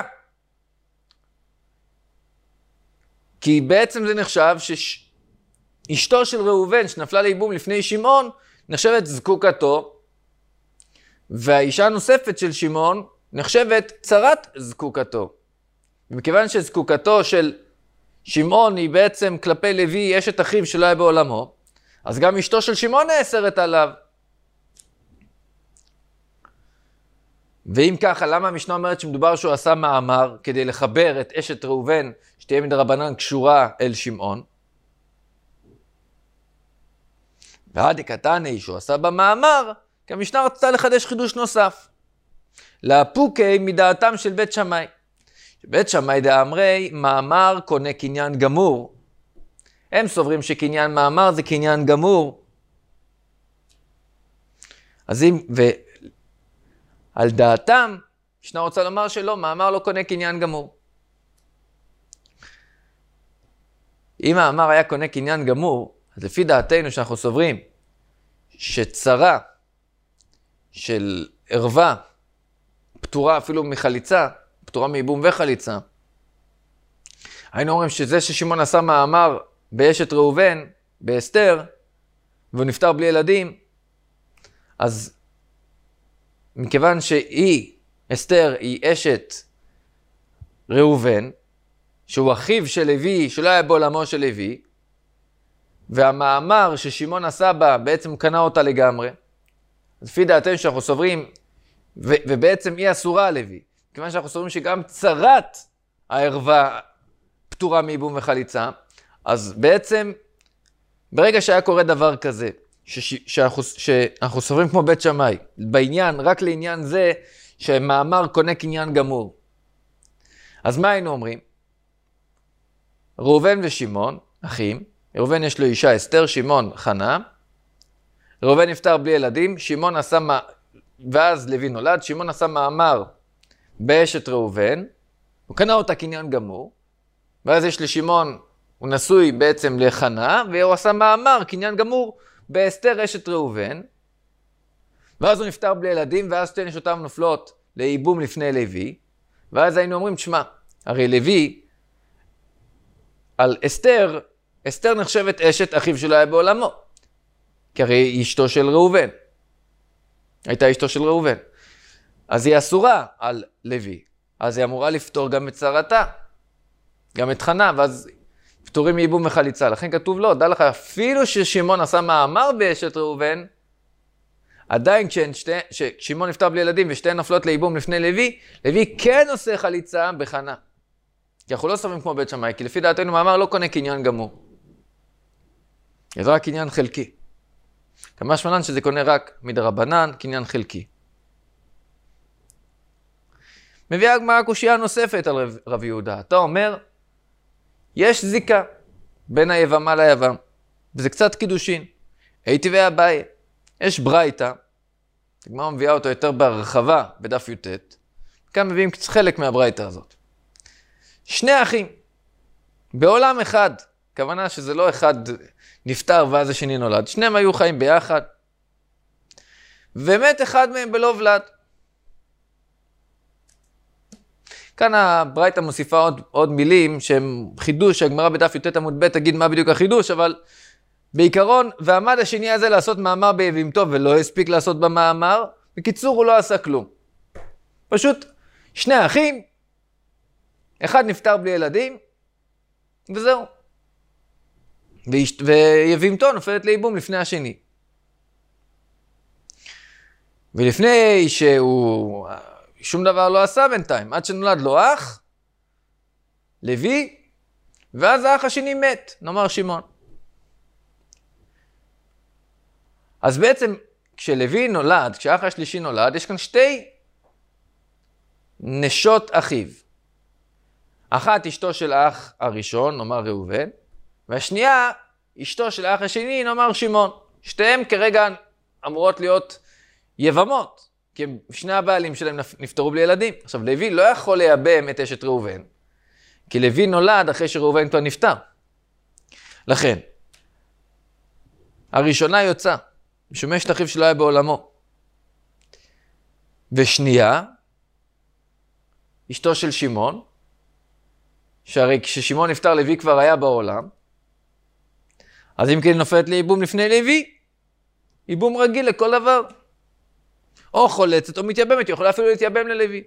כי בעצם זה נחשב שאשתו של ראובן שנפלה לייבום לפני שמעון נחשבת זקוקתו, והאישה הנוספת של שמעון נחשבת צרת זקוקתו. ומכיוון שזקוקתו של שמעון היא בעצם כלפי לוי אשת אחיו שלא היה בעולמו, אז גם אשתו של שמעון נאסרת עליו. ואם ככה, למה המשנה אומרת שמדובר שהוא עשה מאמר כדי לחבר את אשת ראובן שתהיה מדרבנן קשורה אל שמעון? ועד קטני שהוא עשה במאמר, כי המשנה רצתה לחדש חידוש נוסף. להפוקי מדעתם של בית שמאי. בית שמאי דאמרי, מאמר קונה קניין גמור. הם סוברים שקניין מאמר זה קניין גמור. אז אם, על דעתם, משנה רוצה לומר שלא, מאמר לא קונה קניין גמור. אם האמר היה קונה קניין גמור, אז לפי דעתנו שאנחנו סוברים שצרה של ערווה פטורה אפילו מחליצה, פטורה מייבום וחליצה, היינו אומרים שזה ששמעון עשה מאמר באשת ראובן, באסתר, והוא נפטר בלי ילדים, אז מכיוון שהיא, אסתר, היא אשת ראובן, שהוא אחיו של לוי, שלא היה בעולמו של לוי, והמאמר ששמעון עשה בה בעצם קנה אותה לגמרי, אז לפי דעתנו שאנחנו סוברים, ובעצם היא אסורה לוי, כיוון שאנחנו סוברים שגם צרת הערווה פטורה מייבום וחליצה, אז בעצם ברגע שהיה קורה דבר כזה, שאנחנו סוברים כמו בית שמאי, בעניין, רק לעניין זה שמאמר קונה קניין גמור. אז מה היינו אומרים? ראובן ושמעון, אחים, ראובן יש לו אישה אסתר, שמעון חנה, ראובן נפטר בלי ילדים, שמעון עשה, ואז לוי נולד, שמעון עשה מאמר באשת ראובן, הוא קנה אותה קניין גמור, ואז יש לשמעון, הוא נשוי בעצם לחנה, והוא עשה מאמר קניין גמור באסתר אשת ראובן, ואז הוא נפטר בלי ילדים, ואז שתי נשותיו נופלות לייבום לפני לוי, ואז היינו אומרים, תשמע, הרי לוי, על אסתר, אסתר נחשבת אשת אחיו שלא היה בעולמו, כי הרי היא אשתו של ראובן, הייתה אשתו של ראובן, אז היא אסורה על לוי, אז היא אמורה לפתור גם את צרתה, גם את חנה, ואז פטורים מייבום וחליצה. לכן כתוב לו, דע לך, אפילו ששמעון עשה מאמר באשת ראובן, עדיין כששמעון נפטר בלי ילדים ושתיהן נופלות לייבום לפני לוי, לוי כן עושה חליצה בחנה. כי אנחנו לא סוברים כמו בית שמאי, כי לפי דעתנו מאמר לא קונה קניין גמור. זה רק קניין חלקי. כמה שמנן שזה קונה רק מדרבנן, קניין חלקי. מביאה הגמרא קושיה נוספת על רב יהודה. אתה אומר, יש זיקה בין היבמה ליבם, וזה קצת קידושין. הייתי ואביי, יש ברייתא, הגמרא מביאה אותו יותר בהרחבה בדף י"ט, כאן מביאים חלק מהברייתא הזאת. שני אחים, בעולם אחד, כוונה שזה לא אחד נפטר ואז השני נולד, שניהם היו חיים ביחד, ומת אחד מהם בלא ולד. כאן הברייתא מוסיפה עוד מילים שהם חידוש, הגמרא בדף י"ט עמוד ב' תגיד מה בדיוק החידוש, אבל בעיקרון, ועמד השני הזה לעשות מאמר ביבימתו ולא הספיק לעשות במאמר, בקיצור הוא לא עשה כלום. פשוט שני אחים, אחד נפטר בלי ילדים, וזהו. ויבימתו נופלת לייבום לפני השני. ולפני שהוא שום דבר לא עשה בינתיים, עד שנולד לו אח, לוי, ואז האח השני מת, נאמר שמעון. אז בעצם כשלוי נולד, כשהאח השלישי נולד, יש כאן שתי נשות אחיו. אחת אשתו של האח הראשון, נאמר ראובן, והשנייה אשתו של האח השני, נאמר שמעון. שתיהם כרגע אמורות להיות יבמות, כי שני הבעלים שלהם נפטרו בלי ילדים. עכשיו, לוי לא יכול לייבם את אשת ראובן, כי לוי נולד אחרי שראובן כבר נפטר. לכן, הראשונה יוצאה, משומש את אחיו שלא היה בעולמו. ושנייה, אשתו של שמעון, שהרי כששמעון נפטר לוי כבר היה בעולם, אז אם כן נופלת לייבום לפני לוי, ייבום רגיל לכל דבר. או חולצת או מתייבמת, יכולה אפילו להתייבם ללוי.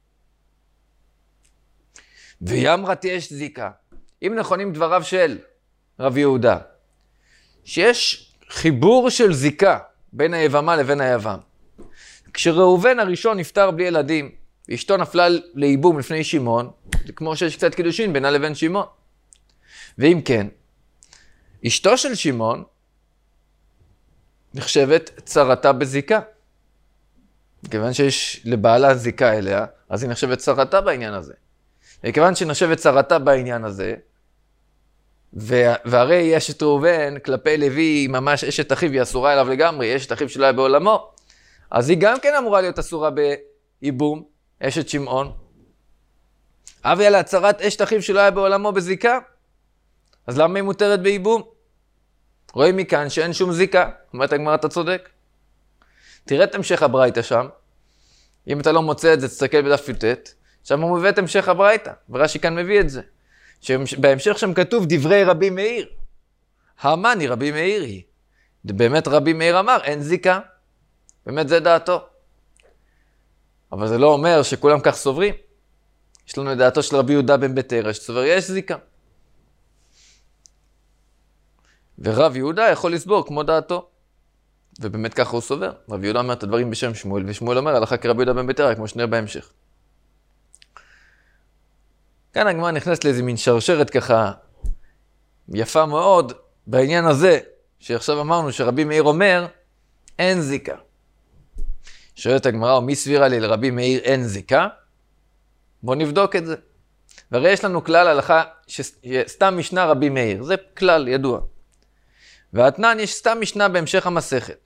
ויאמרת יש זיקה. אם נכונים דבריו של רב יהודה, שיש חיבור של זיקה בין היבמה לבין היבם. כשראובן הראשון נפטר בלי ילדים, ואשתו נפלה לייבום לפני שמעון, זה כמו שיש קצת קידושין בינה לבין שמעון. ואם כן, אשתו של שמעון נחשבת צרתה בזיקה. כיוון שיש לבעלה זיקה אליה, אז היא נחשבת צרתה בעניין הזה. וכיוון שהיא נחשבת צרתה בעניין הזה, והרי היא אשת ראובן, כלפי לוי היא ממש אשת אחיו, היא אסורה אליו לגמרי, היא אשת אחיו שלא היה בעולמו, אז היא גם כן אמורה להיות אסורה בייבום, אשת שמעון. אבל על הצרת אשת אחיו שלא היה בעולמו בזיקה, אז למה היא מותרת בייבום? רואים מכאן שאין שום זיקה. אומרת הגמרא, אתה צודק. תראה את המשך הברייתא שם. אם אתה לא מוצא את זה, תסתכל בדף י"ט. שם הוא מביא את המשך הברייתא, ורש"י כאן מביא את זה. שבהמשך שם כתוב דברי רבי מאיר. המאני רבי מאיר היא. באמת רבי מאיר אמר, אין זיקה. באמת זה דעתו. אבל זה לא אומר שכולם כך סוברים. יש לנו את דעתו של רבי יהודה בן ביתרא, שסובר יש זיקה. ורב יהודה יכול לסבור כמו דעתו. ובאמת ככה הוא סובר. רבי יהודה אומר את הדברים בשם שמואל, ושמואל אומר הלכה כרבי יהודה בן ביתרא, כמו שנראה בהמשך. כאן הגמרא נכנסת לאיזה מין שרשרת ככה יפה מאוד בעניין הזה, שעכשיו אמרנו שרבי מאיר אומר, אין זיקה. שואלת הגמרא, מי סבירה לי לרבי מאיר אין זיקה? בואו נבדוק את זה. והרי יש לנו כלל הלכה שסתם משנה רבי מאיר, זה כלל ידוע. והתנן יש סתם משנה בהמשך המסכת.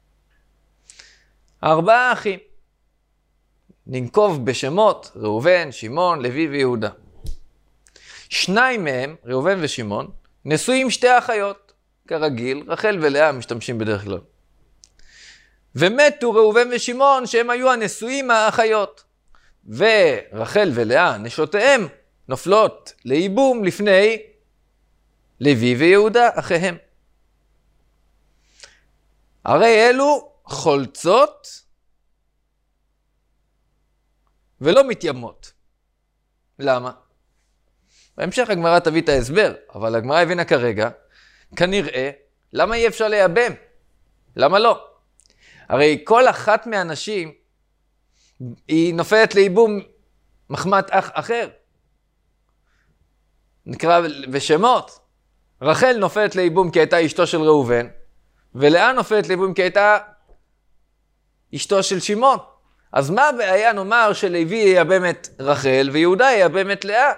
4 אחים. ננקוב בשמות ראובן, שמעון, לוי ויהודה. 2 מהם, ראובן ושמעון, נשואים 2 אחיות. כרגיל, רחל ולאה משתמשים בדרך כלל. ומתו ראובן ושמעון שהם היו הנשואים האחיות. ורחל ולאה, נשותיהם, נופלות לייבום לפני לוי ויהודה אחיהם. הרי אלו חולצות ולא מתיימות. למה? בהמשך הגמרא תביא את ההסבר, אבל הגמרא הבינה כרגע, כנראה, למה אי אפשר לייבם? למה לא? הרי כל אחת מהנשים היא נופלת לייבום מחמת אח אחר. נקרא בשמות. רחל נופלת לייבום כי הייתה אשתו של ראובן, ולאה נופלת לייבום כי הייתה אשתו של שמעון. אז מה הבעיה נאמר שלוי ייבם את רחל ויהודה ייבם את לאה?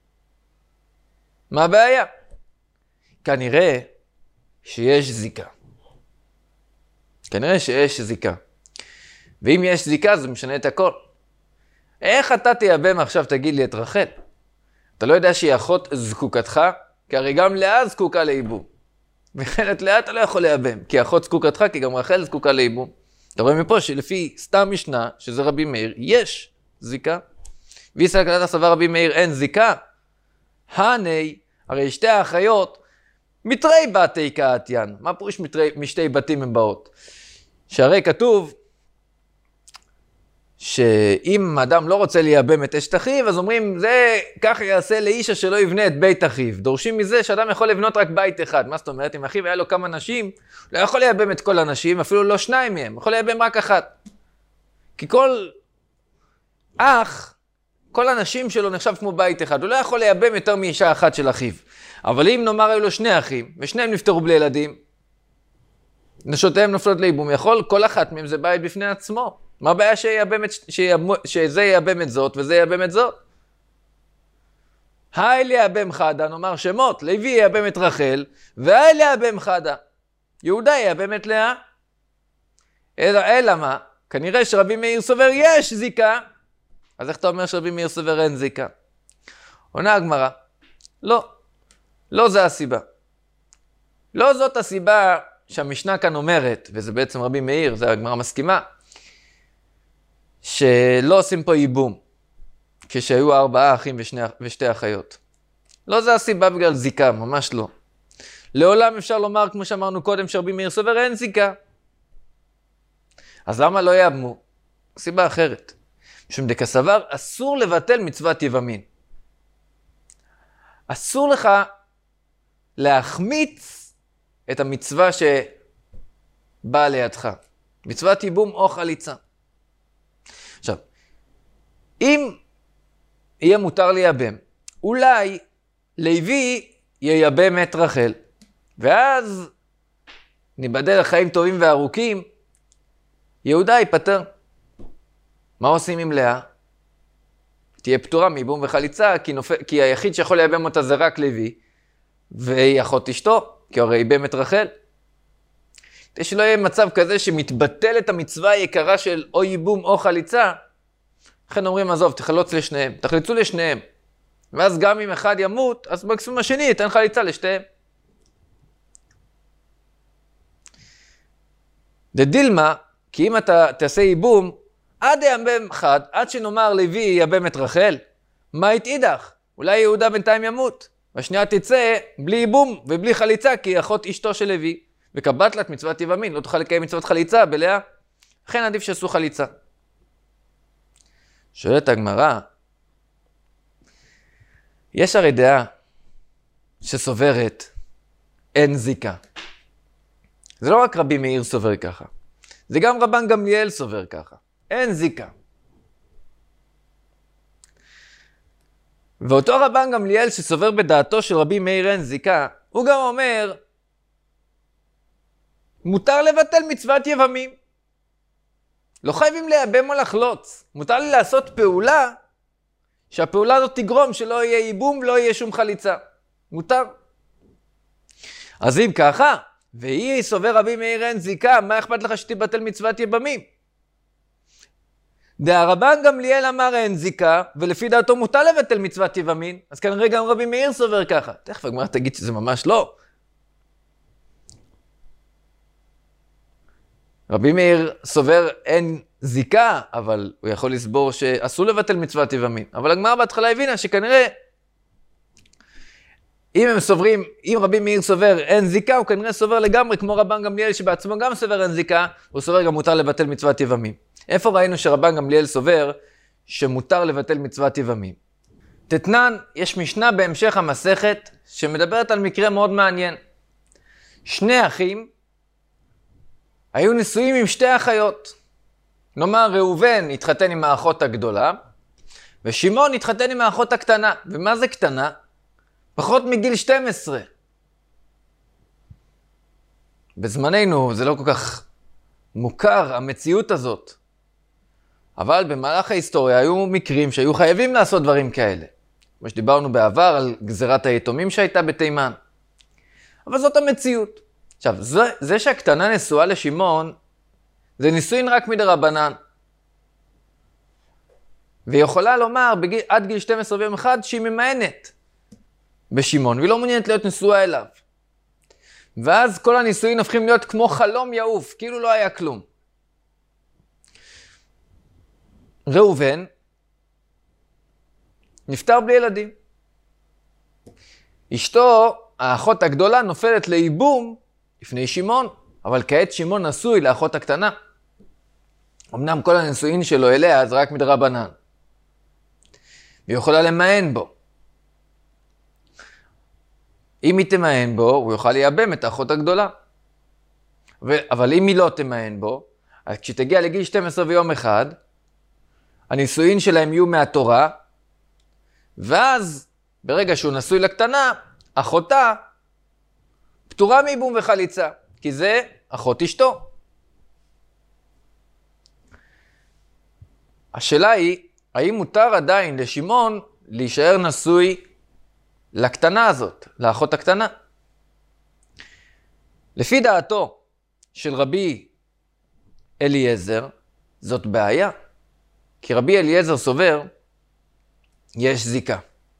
מה הבעיה? כנראה שיש זיקה. כנראה שיש זיקה. ואם יש זיקה זה משנה את הכל. איך אתה תייבם עכשיו תגיד לי את רחל? אתה לא יודע שהיא אחות זקוקתך? כי הרי גם לאה זקוקה לייבום. וכן את לאה אתה לא יכול לייבם. כי אחות זקוקתך, כי גם רחל זקוקה לייבום. אתה רואה מפה שלפי סתם משנה, שזה רבי מאיר, יש זיקה. וישראל כדת הסבר רבי מאיר אין זיקה. הני, הרי 2 האחיות, מתרי בתי קעתיין. מה פירוש משתי בתים הם באות? שהרי כתוב שאם אדם לא רוצה לייבם את אשת אחיו, אז אומרים, זה ככה יעשה לאישה שלא יבנה את בית אחיו. דורשים מזה שאדם יכול לבנות רק בית אחד. מה זאת אומרת? אם אחיו היה לו כמה נשים, לא יכול לייבם את כל הנשים, אפילו לא 2 מהם, יכול לייבם רק 1. כי כל אח, כל הנשים שלו נחשב כמו בית אחד, הוא לא יכול לייבם יותר מאישה אחת של אחיו. אבל אם נאמר היו לו 2 אחים, ושניהם נפטרו בלי ילדים, נשותיהם נופלות לייבום, יכול כל אחת מהם זה בית בפני עצמו. מה הבעיה שזה ייבם את זאת וזה ייבם את זאת? היי לייבם חדה, נאמר שמות, לוי ייבם את רחל, והי לייבם חדה. יהודה ייבם את לאה. אלא מה? כנראה שרבי מאיר סובר יש זיקה. אז איך אתה אומר שרבי מאיר סובר אין זיקה? עונה הגמרא, לא. לא זה הסיבה. לא זאת הסיבה שהמשנה כאן אומרת, וזה בעצם רבי מאיר, זה הגמרא מסכימה, שלא עושים פה ייבום, כשהיו 4 אחים ו2 אחיות. לא זה הסיבה בגלל זיקה, ממש לא. לעולם אפשר לומר, כמו שאמרנו קודם, שרבי מאיר סובר אין זיקה. אז למה לא ייבמו? סיבה אחרת. משום דקסבר, אסור לבטל מצוות יבמין. אסור לך להחמיץ את המצווה שבאה לידך. מצוות ייבום או חליצה. עכשיו, אם יהיה מותר לייבם, אולי לוי ייבם את רחל, ואז ניבדל לחיים טובים וארוכים, יהודה ייפטר. מה עושים עם לאה? תהיה פטורה מייבום וחליצה, כי היחיד שיכול לייבם אותה זה רק לוי, והיא אחות אשתו, כי הרי ייבם את רחל. כדי שלא יהיה מצב כזה שמתבטל את המצווה היקרה של או ייבום או חליצה, לכן אומרים, עזוב, תחלוץ לשניהם, תחליצו לשניהם. ואז גם אם אחד ימות, אז מקסימום השני ייתן חליצה לשתיהם. דדילמה, כי אם אתה תעשה ייבום, עד ייבם אחד, עד שנאמר לוי ייבם את רחל, מה יתאידך? אולי יהודה בינתיים ימות, והשנייה תצא בלי ייבום ובלי חליצה, כי היא אחות אשתו של לוי, וקבטלת מצוות יבמין, לא תוכל לקיים מצוות חליצה בלאה, לכן עדיף שעשו חליצה. שואלת הגמרא, יש הרי דעה שסוברת אין זיקה. זה לא רק רבי מאיר סובר ככה, זה גם רבן גמליאל סובר ככה. אין זיקה. ואותו רבן גמליאל שסובר בדעתו של רבי מאיר אין זיקה, הוא גם אומר, מותר לבטל מצוות יבמים. לא חייבים לייבם או לחלוץ. מותר לי לעשות פעולה, שהפעולה הזאת תגרום שלא יהיה ייבום, לא יהיה שום חליצה. מותר. אז אם ככה, והיא סובר רבי מאיר אין זיקה, מה אכפת לך שתבטל מצוות יבמים? דהרבן גמליאל אמר אין זיקה, ולפי דעתו מותר לבטל מצוות יבמים, אז כנראה גם רבי מאיר סובר ככה. תכף הגמרא תגיד שזה ממש לא. רבי מאיר סובר אין זיקה, אבל הוא יכול לסבור שאסור לבטל מצוות יבמים. אבל הגמרא בהתחלה הבינה שכנראה, אם רבי מאיר סובר אין זיקה, הוא כנראה סובר לגמרי, כמו רבן גמליאל שבעצמו גם סובר אין זיקה, הוא סובר גם מותר לבטל מצוות יבמים. איפה ראינו שרבן גמליאל סובר שמותר לבטל מצוות יבמים? תתנן, יש משנה בהמשך המסכת שמדברת על מקרה מאוד מעניין. שני אחים היו נשואים עם שתי אחיות. נאמר, ראובן התחתן עם האחות הגדולה, ושמעון התחתן עם האחות הקטנה. ומה זה קטנה? פחות מגיל 12. בזמננו זה לא כל כך מוכר, המציאות הזאת. אבל במהלך ההיסטוריה היו מקרים שהיו חייבים לעשות דברים כאלה. כמו שדיברנו בעבר על גזירת היתומים שהייתה בתימן. אבל זאת המציאות. עכשיו, זה שהקטנה נשואה לשמעון, זה נישואין רק מדרבנן. והיא יכולה לומר עד גיל 12 ויום אחד שהיא ממאנת בשמעון, והיא לא מעוניינת להיות נשואה אליו. ואז כל הנישואין הופכים להיות כמו חלום יעוף, כאילו לא היה כלום. ראובן נפטר בלי ילדים. אשתו, האחות הגדולה, נופלת לייבום לפני שמעון, אבל כעת שמעון נשוי לאחות הקטנה. אמנם כל הנישואין שלו אליה זה רק מדרבנן. והיא יכולה למען בו. אם היא תמען בו, הוא יוכל לייבם את האחות הגדולה. אבל אם היא לא תמען בו, אז כשתגיע לגיל 12 ויום אחד, הנישואין שלהם יהיו מהתורה, ואז ברגע שהוא נשוי לקטנה, אחותה פטורה מייבום וחליצה, כי זה אחות אשתו. השאלה היא, האם מותר עדיין לשמעון להישאר נשוי לקטנה הזאת, לאחות הקטנה? לפי דעתו של רבי אליעזר, זאת בעיה. כי רבי אליעזר סובר, יש זיקה.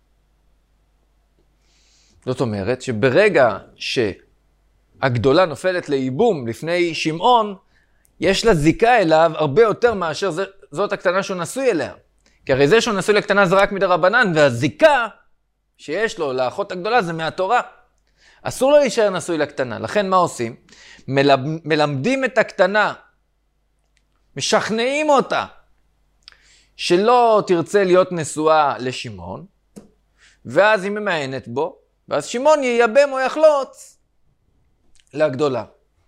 זאת אומרת שברגע שהגדולה נופלת לייבום לפני שמעון, יש לה זיקה אליו הרבה יותר מאשר זאת הקטנה שהוא נשוי אליה. כי הרי זה שהוא נשוי לקטנה זה רק מדרבנן, והזיקה שיש לו לאחות הגדולה זה מהתורה. אסור לו להישאר נשוי לקטנה. לכן מה עושים? מלמדים את הקטנה, משכנעים אותה, שלא תרצה להיות נשואה לשמעון, ואז היא ממענת בו, ואז שמעון ייבם או יחלוץ לגדולה.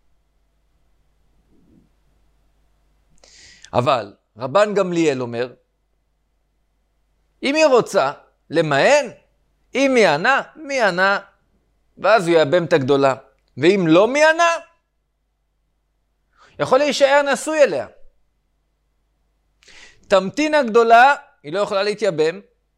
אבל רבן גמליאל אומר, אם היא רוצה למען, אם היא ענה, מי ענה, ואז הוא ייבם את הגדולה. ואם לא מי ענה, יכול להישאר נשוי אליה. תמתין הגדולה, היא לא יכולה להתייבם,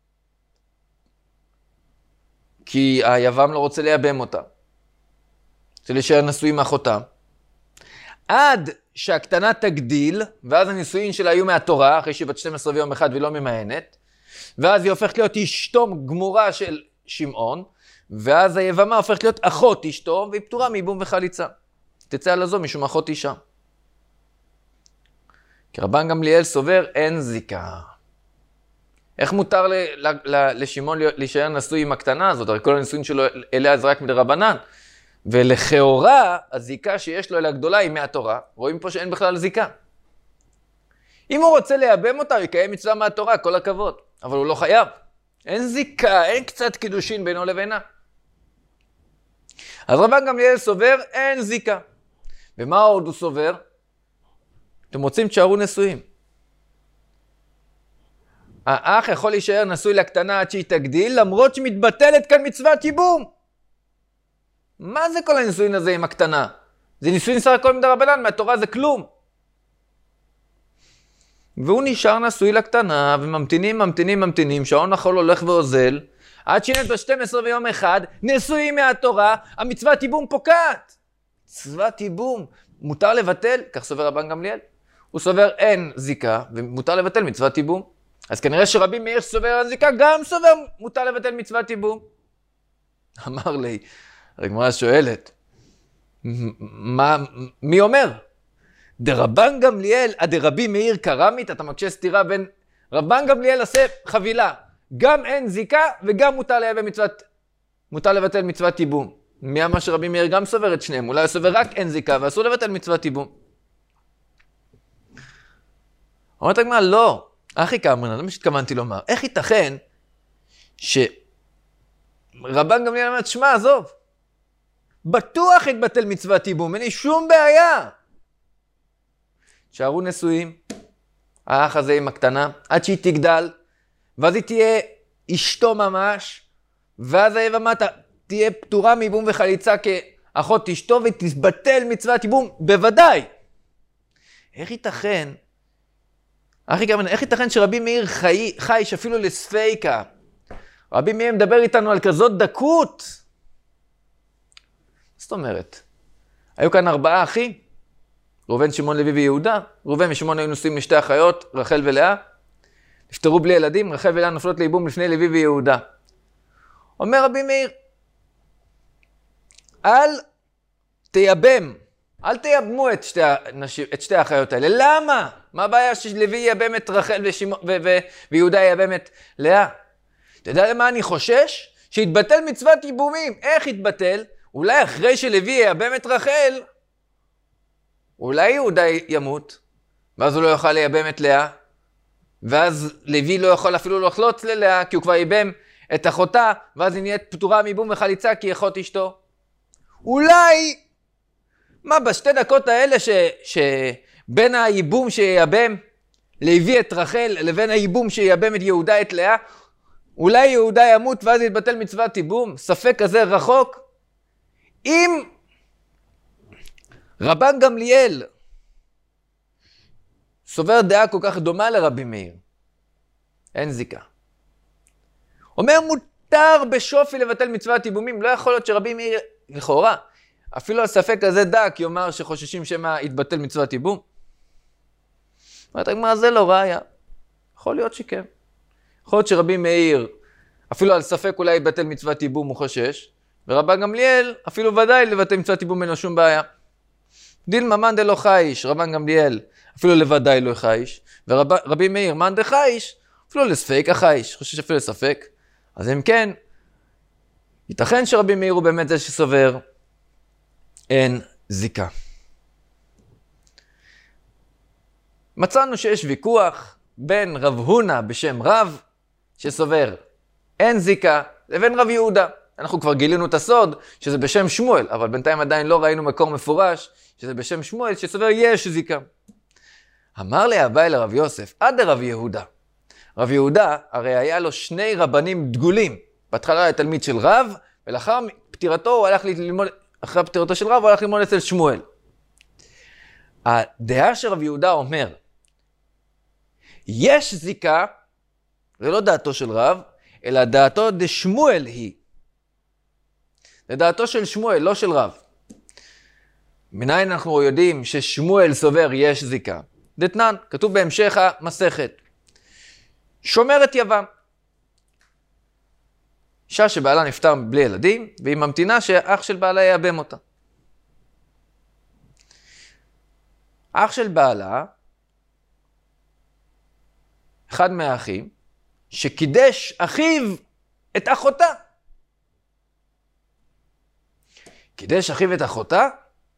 כי היבם לא רוצה לייבם אותה. רוצה להישאר נשוי עם אחותה. עד שהקטנה תגדיל, ואז הנישואין שלה היו מהתורה, אחרי שהיא בת 12 ויום אחד והיא לא ממענת, ואז היא הופכת להיות אשתו גמורה של שמעון, ואז היבמה הופכת להיות אחות אשתו, והיא פטורה מייבום וחליצה. תצא על הזו משום אחות אישה. כי רבן גמליאל סובר אין זיקה. איך מותר לשמעון להישאר נשוי עם הקטנה הזאת? הרי כל הנישואין שלו אליה זה רק מדרבנן. ולכאורה, הזיקה שיש לו אליה גדולה היא מהתורה. רואים פה שאין בכלל זיקה. אם הוא רוצה לייבם אותה, הוא יקיים מצווה מהתורה, כל הכבוד. אבל הוא לא חייב. אין זיקה, אין קצת קידושין בינו לבינה. אז רבן גמליאל סובר, אין זיקה. ומה עוד הוא סובר? אתם רוצים תשארו נשואים. האח יכול להישאר נשוי לקטנה עד שהיא תגדיל, למרות שמתבטלת כאן מצוות ייבום. מה זה כל הנישואין הזה עם הקטנה? זה נישואין סך הכל מדרבנן, מהתורה זה כלום. והוא נשאר נשוי לקטנה, וממתינים, שעון החול הולך ואוזל, עד שהנה ב-12 ויום אחד, נשואים מהתורה, המצוות ייבום פוקעת. מצוות ייבום, מותר לבטל, כך סובר רבן גמליאל. הוא סובר אין זיקה, ומותר לבטל מצוות ייבום. אז כנראה שרבי מאיר שסובר על זיקה, גם סובר מותר לבטל מצוות ייבום. אמר לי, הגמרא שואלת, מי אומר? דרבן גמליאל עד רבי מאיר קרמית, אתה מקשה סתירה בין רבן גמליאל עושה חבילה, גם אין זיקה וגם מותר לבטל מצוות ייבום. מי אמר שרבי מאיר גם סובר את שניהם? אולי הוא סובר רק אין זיקה ואסור לבטל מצוות ייבום. אומרת הגמרא, לא, אחי כאמרינן, זה מה שהתכוונתי לומר. איך ייתכן שרבן גמליאל אומר, שמע, עזוב, בטוח יתבטל מצוות ייבום, אין לי שום בעיה. שערו נשואים, האח הזה עם הקטנה, עד שהיא תגדל, ואז היא תהיה אשתו ממש, ואז היבמה תהיה פטורה מייבום וחליצה כאחות אשתו, ותתבטל מצוות ייבום, בוודאי. איך ייתכן? איך ייתכן שרבי מאיר חייש אפילו לספיקה? רבי מאיר מדבר איתנו על כזאת דקות. זאת אומרת, היו כאן 4 אחים, ראובן, שמעון, לוי ויהודה. ראובן ושמעון היו נשואים לשתי אחיות, רחל ולאה. נפטרו בלי ילדים, רחל ולאה נופלות לייבום לפני לוי ויהודה. אומר רבי מאיר, אל תייבמו את שתי האחיות האלה. למה? מה הבעיה שלוי ייבם את רחל ויהודה ייבם את לאה? אתה יודע למה אני חושש? שיתבטל מצוות ייבומים. איך יתבטל? אולי אחרי שלוי ייבם את רחל, אולי יהודה ימות, ואז הוא לא יוכל לייבם את לאה, ואז לוי לא יכול אפילו לחלוץ ללאה, כי הוא כבר ייבם את אחותה, ואז היא נהיית פטורה מייבום וחליצה, כי היא אחות אשתו. אולי, מה בשתי דקות האלה שבין הייבום שייבם לוי את רחל, לבין הייבום שייבם את יהודה את לאה, אולי יהודה ימות ואז יתבטל מצוות ייבום? ספק כזה רחוק? אם רבן גמליאל סובר דעה כל כך דומה לרבי מאיר, אין זיקה. אומר מותר בשופי לבטל מצוות ייבומים, לא יכול להיות שרבי מאיר לכאורה, אפילו על ספק כזה דק יאמר שחוששים שמה יתבטל מצוות ייבום. אומרת הגמרא, זה לא ראיה. יכול להיות שכן. יכול להיות שרבי מאיר אפילו על ספק אולי יתבטל מצוות ייבום הוא חושש, ורבן גמליאל אפילו ודאי לבטל מצוות ייבום אין לו שום בעיה. דילמה מאן דלא חייש, רבן גמליאל אפילו לוודאי לא חייש, ורבי מאיר מאן דחייש, אפילו לספק החייש, חושש אפילו לספק. אז אם כן, ייתכן שרבי מאיר הוא באמת זה שסובר אין זיקה. מצאנו שיש ויכוח בין רב הונא בשם רב, שסובר אין זיקה, לבין רב יהודה. אנחנו כבר גילינו את הסוד שזה בשם שמואל, אבל בינתיים עדיין לא ראינו מקור מפורש שזה בשם שמואל שסובר יש זיקה. אמר לאביי לרב יוסף, עד רב יהודה. רב יהודה הרי היה לו 2 רבנים דגולים. בהתחלה היה תלמיד של רב, ולאחר פטירתו הוא הלך ללמוד, אחרי פטירתו של רב הוא הלך ללמוד אצל שמואל. הדעה של רב יהודה אומר, יש זיקה, זה לא דעתו של רב, אלא דעתו דשמואל היא. זה דעתו של שמואל, לא של רב. מניין אנחנו יודעים ששמואל סובר יש זיקה? דתנן, כתוב בהמשך המסכת. שומרת יבם. אישה שבעלה נפטר בלי ילדים, והיא ממתינה שאח של בעלה יאבם אותה. אח של בעלה, אחד מהאחים, שקידש אחיו את אחותה. קידש אחיו את אחותה?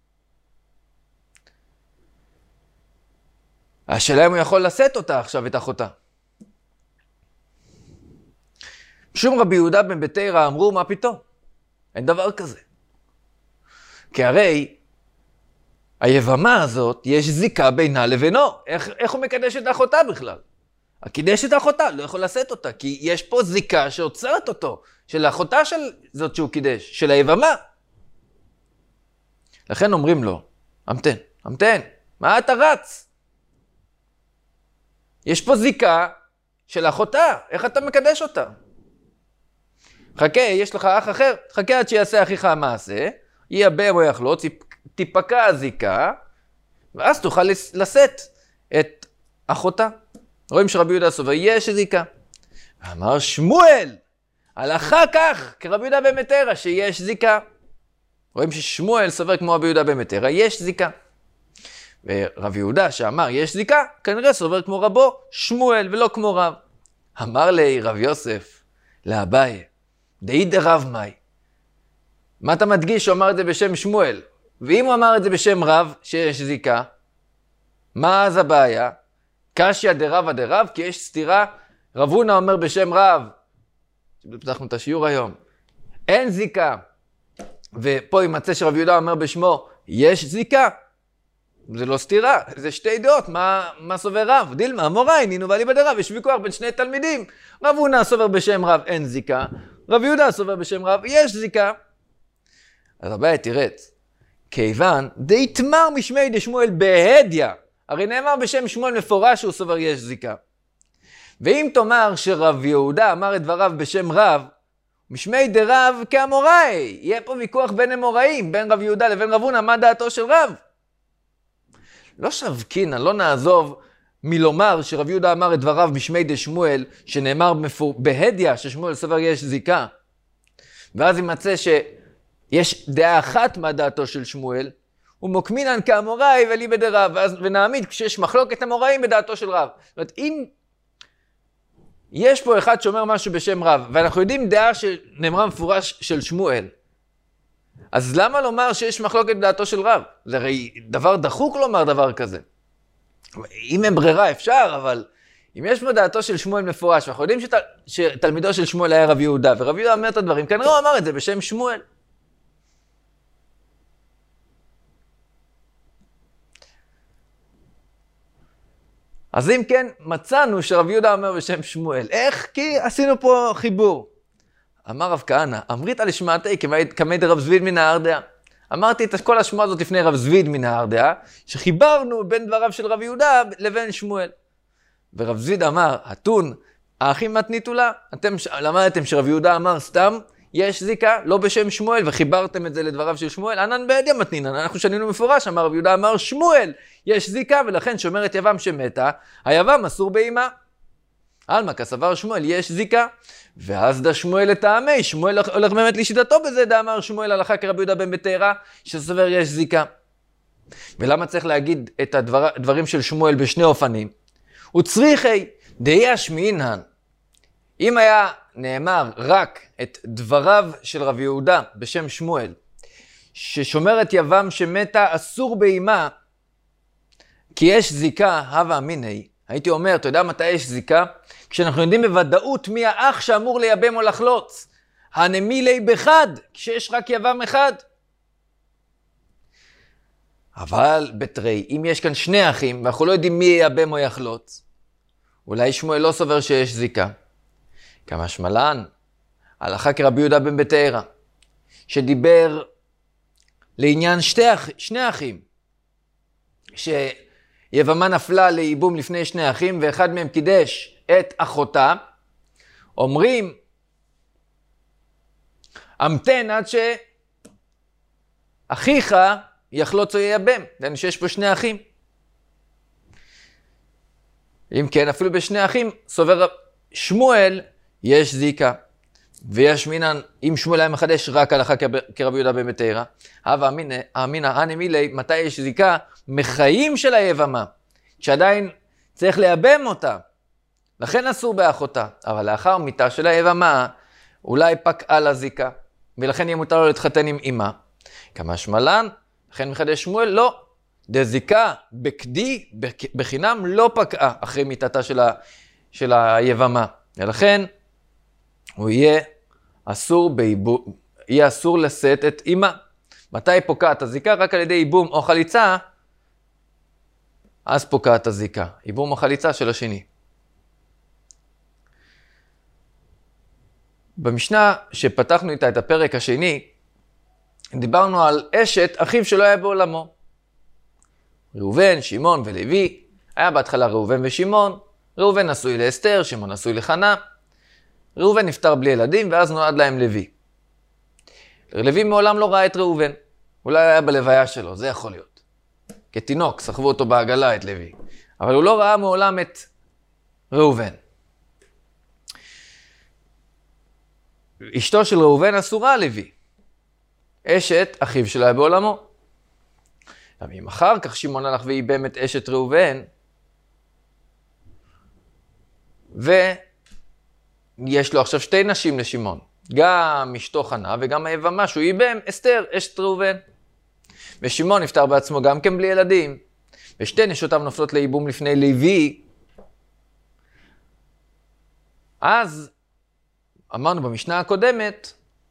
השאלה אם הוא יכול לשאת אותה עכשיו, את אחותה. שום רבי יהודה בן בתרא אמרו, מה פתאום? אין דבר כזה. כי הרי היבמה הזאת, יש זיקה בינה לבינו. איך הוא מקדש את אחותה בכלל? הקידש את אחותה, לא יכול לשאת אותה, כי יש פה זיקה שעוצרת אותו, של האחותה של זאת שהוא קידש, של היבמה. לכן אומרים לו, המתן, מה אתה רץ? יש פה זיקה של אחותה, איך אתה מקדש אותה? חכה, יש לך אח אחר, חכה עד שיעשה אחיך המעשה, ייאבם או יחלוץ, תיפקע הזיקה, ואז תוכל לשאת את אחותה. רואים שרבי יהודה סובר, יש זיקה. אמר שמואל, הלכה כך, כרבי יהודה בן בתרא, שיש זיקה. רואים ששמואל סובר כמו רבי יהודה בן בתרא, יש זיקה. ורבי יהודה שאמר יש זיקה, כנראה סובר כמו רבו, שמואל ולא כמו רב. אמר לי רב יוסף, לאביי, דאי דרב מאי. מה אתה מדגיש שהוא אמר את זה בשם שמואל? ואם הוא אמר את זה בשם רב, שיש זיקה, מה אז הבעיה? קשיא דרבא דרב, כי יש סתירה, רב הונא אומר בשם רב, פתחנו את השיעור היום, אין זיקה, ופה יימצא שרב יהודה אומר בשמו, יש זיקה, זה לא סתירה, זה שתי דעות, מה סובר רב? דילמה, מוראי, נינו ואליבא דרב, יש ויכוח בין שני תלמידים, רב הונא סובר בשם רב, אין זיקה, רב יהודה סובר בשם רב, יש זיקה. אז הבעיה תירץ, כיוון דאיתמר משמי דשמואל בהדיא, הרי נאמר בשם שמואל מפורש שהוא סובר יש זיקה. ואם תאמר שרב יהודה אמר את דבריו בשם רב, משמי דרב כאמוראי, יהיה פה ויכוח בין אמוראים, בין רב יהודה לבין רב הונא, מה דעתו של רב? לא שבקינה, לא נעזוב מלומר שרב יהודה אמר את דבריו משמי דשמואל, שנאמר בהדיא ששמואל סובר יש זיקה. ואז יימצא שיש דעה אחת מה דעתו של שמואל, ומוקמינן כאמוראי ואליבא דרב, ונעמיד כשיש מחלוקת אמוראים בדעתו של רב. זאת אומרת, אם יש פה אחד שאומר משהו בשם רב, ואנחנו יודעים דעה שנאמרה מפורש של שמואל, אז למה לומר שיש מחלוקת בדעתו של רב? זה הרי דבר דחוק לומר דבר כזה. אם אין ברירה אפשר, אבל אם יש פה דעתו של שמואל מפורש, ואנחנו יודעים שתלמידו של שמואל היה רב יהודה, ורב יהודה אומר את הדברים, כנראה הוא אמר את זה בשם שמואל. אז אם כן, מצאנו שרב יהודה אומר בשם שמואל. איך? כי עשינו פה חיבור. אמר רב כהנא, אמרית לשמעתי כמי דרב זביד מן ההרדעה. אמרתי את כל השמועה הזאת לפני רב זביד מן ההרדעה, שחיברנו בין דבריו של רב יהודה לבין שמואל. ורב זביד אמר, התון, האחים מתניתו לה, אתם למדתם שרב יהודה אמר סתם, יש זיקה, לא בשם שמואל, וחיברתם את זה לדבריו של שמואל, ענן בהדיא מתנינן, אנחנו שנינו מפורש, אמר רב יהודה אמר שמואל, יש זיקה, ולכן שומרת יבם שמתה, היבם אסור באימה. אלמה כסבר שמואל, יש זיקה, ואז דה שמואל לטעמי, שמואל הולך באמת לשיטתו בזה, דה אמר שמואל הלכה כרבי יהודה בן בתרא, שסבר יש זיקה. ולמה צריך להגיד את הדברים של שמואל בשני אופנים? וצריכי דייש מינן. אם היה נאמר רק את דבריו של רב יהודה בשם שמואל, ששומרת יבם שמתה אסור באימה, כי יש זיקה, הווה אמיני, הייתי אומר, אתה יודע מתי יש זיקה? כשאנחנו יודעים בוודאות מי האח שאמור לייבם או לחלוץ. הנמילי בחד, כשיש רק יבם אחד. אבל בתרי, אם יש כאן שני אחים, ואנחנו לא יודעים מי ייבם או יחלוץ, אולי שמואל לא סובר שיש זיקה. כמה שמלן, הלכה כרבי יהודה בן בתרא, שדיבר לעניין שני אחים, שיבמה נפלה לייבום לפני שני אחים, ואחד מהם קידש את אחותה, אומרים, המתן עד שאחיך יחלוץ או ייבם, דהיינו שיש פה שני אחים. אם כן, אפילו בשני אחים, סובר שמואל, יש זיקה. ויש מינן, אם שמואל היה מחדש רק הלכה כרבי יהודה בן בתרא, הווה אמינא הני מילי, מתי יש זיקה? מחיים של היבמה, שעדיין צריך לייבם אותה, לכן אסור באחותה, אבל לאחר מיתה של היבמה, אולי פקעה לזיקה, ולכן יהיה מותר לו להתחתן עם אמה. כמשמע לן, לכן מחדש שמואל, לא, דזיקה בקדי, בחינם לא פקעה אחרי מיתתה של היבמה, ולכן הוא יהיה אסור לשאת את אמה. מתי פוקעת הזיקה? רק על ידי ייבום או חליצה, אז פוקעת הזיקה, ייבום או חליצה של השני. במשנה שפתחנו איתה את הפרק השני, דיברנו על אשת אחיו שלא היה בעולמו. ראובן, שמעון ולוי, היה בהתחלה ראובן ושמעון, ראובן נשוי לאסתר, שמעון נשוי לחנה, ראובן נפטר בלי ילדים ואז נולד להם לוי. לוי מעולם לא ראה את ראובן, אולי היה בלוויה שלו, זה יכול להיות. כתינוק, סחבו אותו בעגלה את לוי, אבל הוא לא ראה מעולם את ראובן. אשתו של ראובן אסורה לוי, אשת אחיו שלו היה בעולמו. אם אחר כך שמעון הלך וייבם את אשת ראובן, ויש לו עכשיו שתי נשים לשמעון, גם אשתו חנה וגם היבמה שהוא ייבם, אסתר, אשת ראובן. ושמעון נפטר בעצמו גם כן בלי ילדים, ושתי נשותיו נופלות לייבום לפני לוי. אז אמרנו במשנה הקודמת,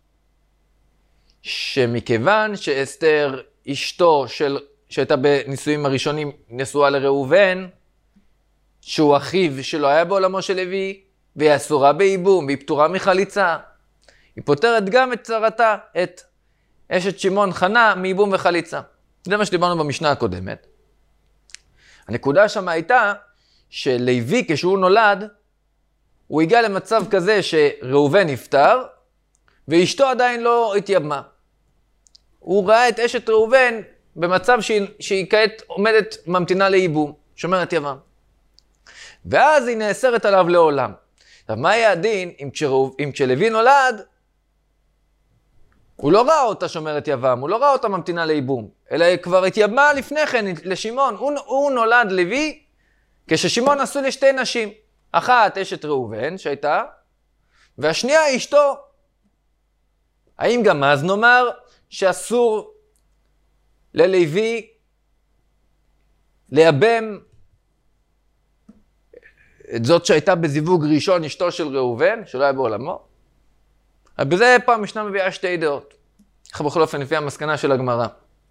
שמכיוון שאסתר אשתו שהייתה בנישואים הראשונים נשואה לראובן, שהוא אחיו שלא היה בעולמו של לוי, והיא אסורה בייבום, והיא פטורה מחליצה, היא פותרת גם את צרתה, את אשת שמעון חנה מייבום וחליצה. זה מה שדיברנו במשנה הקודמת. הנקודה שם הייתה שלוי כשהוא נולד, הוא הגיע למצב כזה שראובן נפטר, ואשתו עדיין לא התייבמה. הוא ראה את אשת ראובן במצב שהיא כעת עומדת ממתינה לייבום, שומרת יבם. ואז היא נאסרת עליו לעולם. עכשיו, מה היה הדין אם כשלוי נולד, הוא לא ראה אותה שומרת יבם, הוא לא ראה אותה ממתינה לייבום, אלא היא כבר התייבמה לפני כן לשמעון. הוא נולד לוי כששמעון נשוי לשתי נשים. אחת אשת ראובן שהייתה, והשנייה אשתו. האם גם אז נאמר שאסור ללוי לייבם את זאת שהייתה בזיווג ראשון אשתו של ראובן, שלא היה בעולמו? בזה פעם משנה מביאה שתי דעות. איך בכל אופן לפי המסקנה של הגמרא.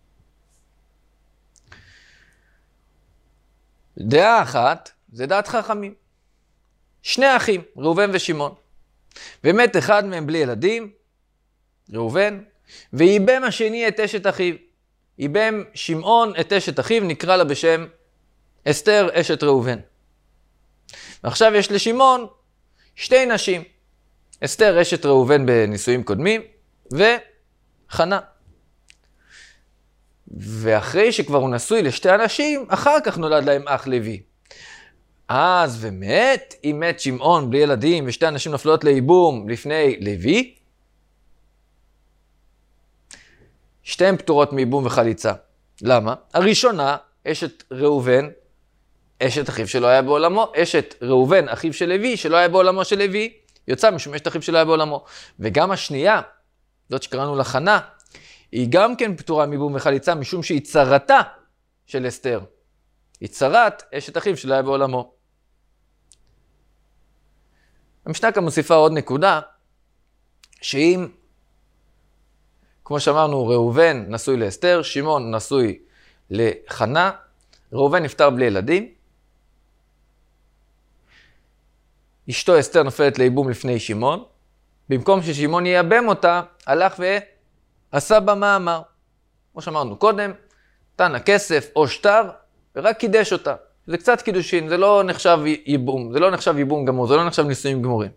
דעה אחת זה דעת חכמים. שני אחים, ראובן ושמעון. באמת אחד מהם בלי ילדים, ראובן, וייבם השני את אשת אחיו. ייבם שמעון את אשת אחיו, נקרא לה בשם אסתר אשת ראובן. ועכשיו יש לשמעון שתי נשים. אסתר אשת ראובן בנישואים קודמים, וחנה. ואחרי שכבר הוא נשוי לשתי אנשים, אחר כך נולד להם אח לוי. אז ומת, אם מת שמעון בלי ילדים ושתי אנשים נופלות לייבום לפני לוי, שתיהן פטורות מייבום וחליצה. למה? הראשונה, אשת ראובן, אשת אחיו שלא היה בעולמו, אשת ראובן, אחיו של לוי, שלא היה בעולמו של לוי, יוצא משום אשת אחיו שלא היה בעולמו. וגם השנייה, זאת שקראנו לחנה, היא גם כן פטורה מייבום וחליצה, משום שהיא צרתה של אסתר. היא צרת אשת אחיו שלא היה בעולמו. המשנה כאן מוסיפה עוד נקודה, שאם, כמו שאמרנו, ראובן נשוי לאסתר, שמעון נשוי לחנה, ראובן נפטר בלי ילדים, אשתו אסתר נופלת לייבום לפני שמעון, במקום ששמעון ייבם אותה, הלך ועשה בה מאמר. כמו שאמרנו קודם, נתן הכסף או שטר, ורק קידש אותה. זה קצת קידושין, זה לא נחשב ייבום, זה לא נחשב ייבום גמור, זה לא נחשב נישואים גמורים.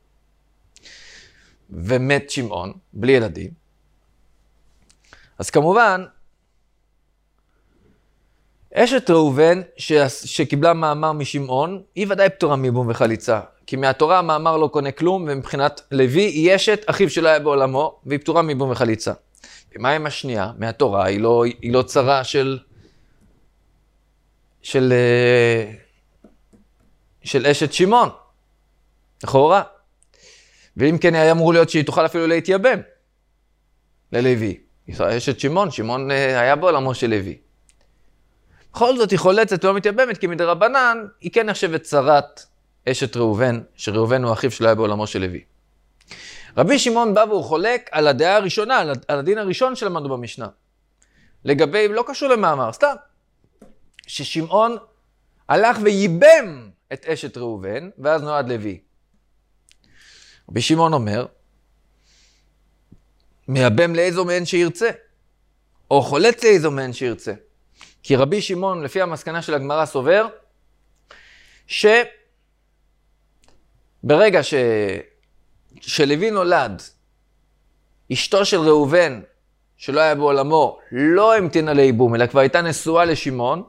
ומת שמעון, בלי ילדים. אז כמובן, אשת ראובן שקיבלה מאמר משמעון, היא ודאי פטורה מייבום וחליצה. כי מהתורה המאמר לא קונה כלום, ומבחינת לוי היא אשת אחיו שלא היה בעולמו, והיא פטורה מייבום וחליצה. ומה עם השנייה? מהתורה היא לא צרה של אשת שמעון, לכאורה. ואם כן היה אמור להיות שהיא תוכל אפילו להתייבם ללוי. אשת שמעון, שמעון היה בעולמו של לוי. בכל זאת היא חולצת ולא מתייבמת, כי מדרבנן היא כן נחשבת צרת אשת ראובן, שראובן הוא אחיו שלא היה בעולמו של לוי. רבי שמעון בא והוא חולק על הדעה הראשונה, על הדין הראשון שלמדנו במשנה. לגבי, לא קשור למאמר, סתם. ששמעון הלך וייבם את אשת ראובן, ואז נולד לוי. רבי שמעון אומר, מייבם לאיזו מהן שירצה, או חולץ לאיזו מהן שירצה. כי רבי שמעון, לפי המסקנה של הגמרא, סובר, שברגע שלוי נולד, אשתו של ראובן, שלא היה בעולמו, לא המתינה לייבום, אלא כבר הייתה נשואה לשמעון,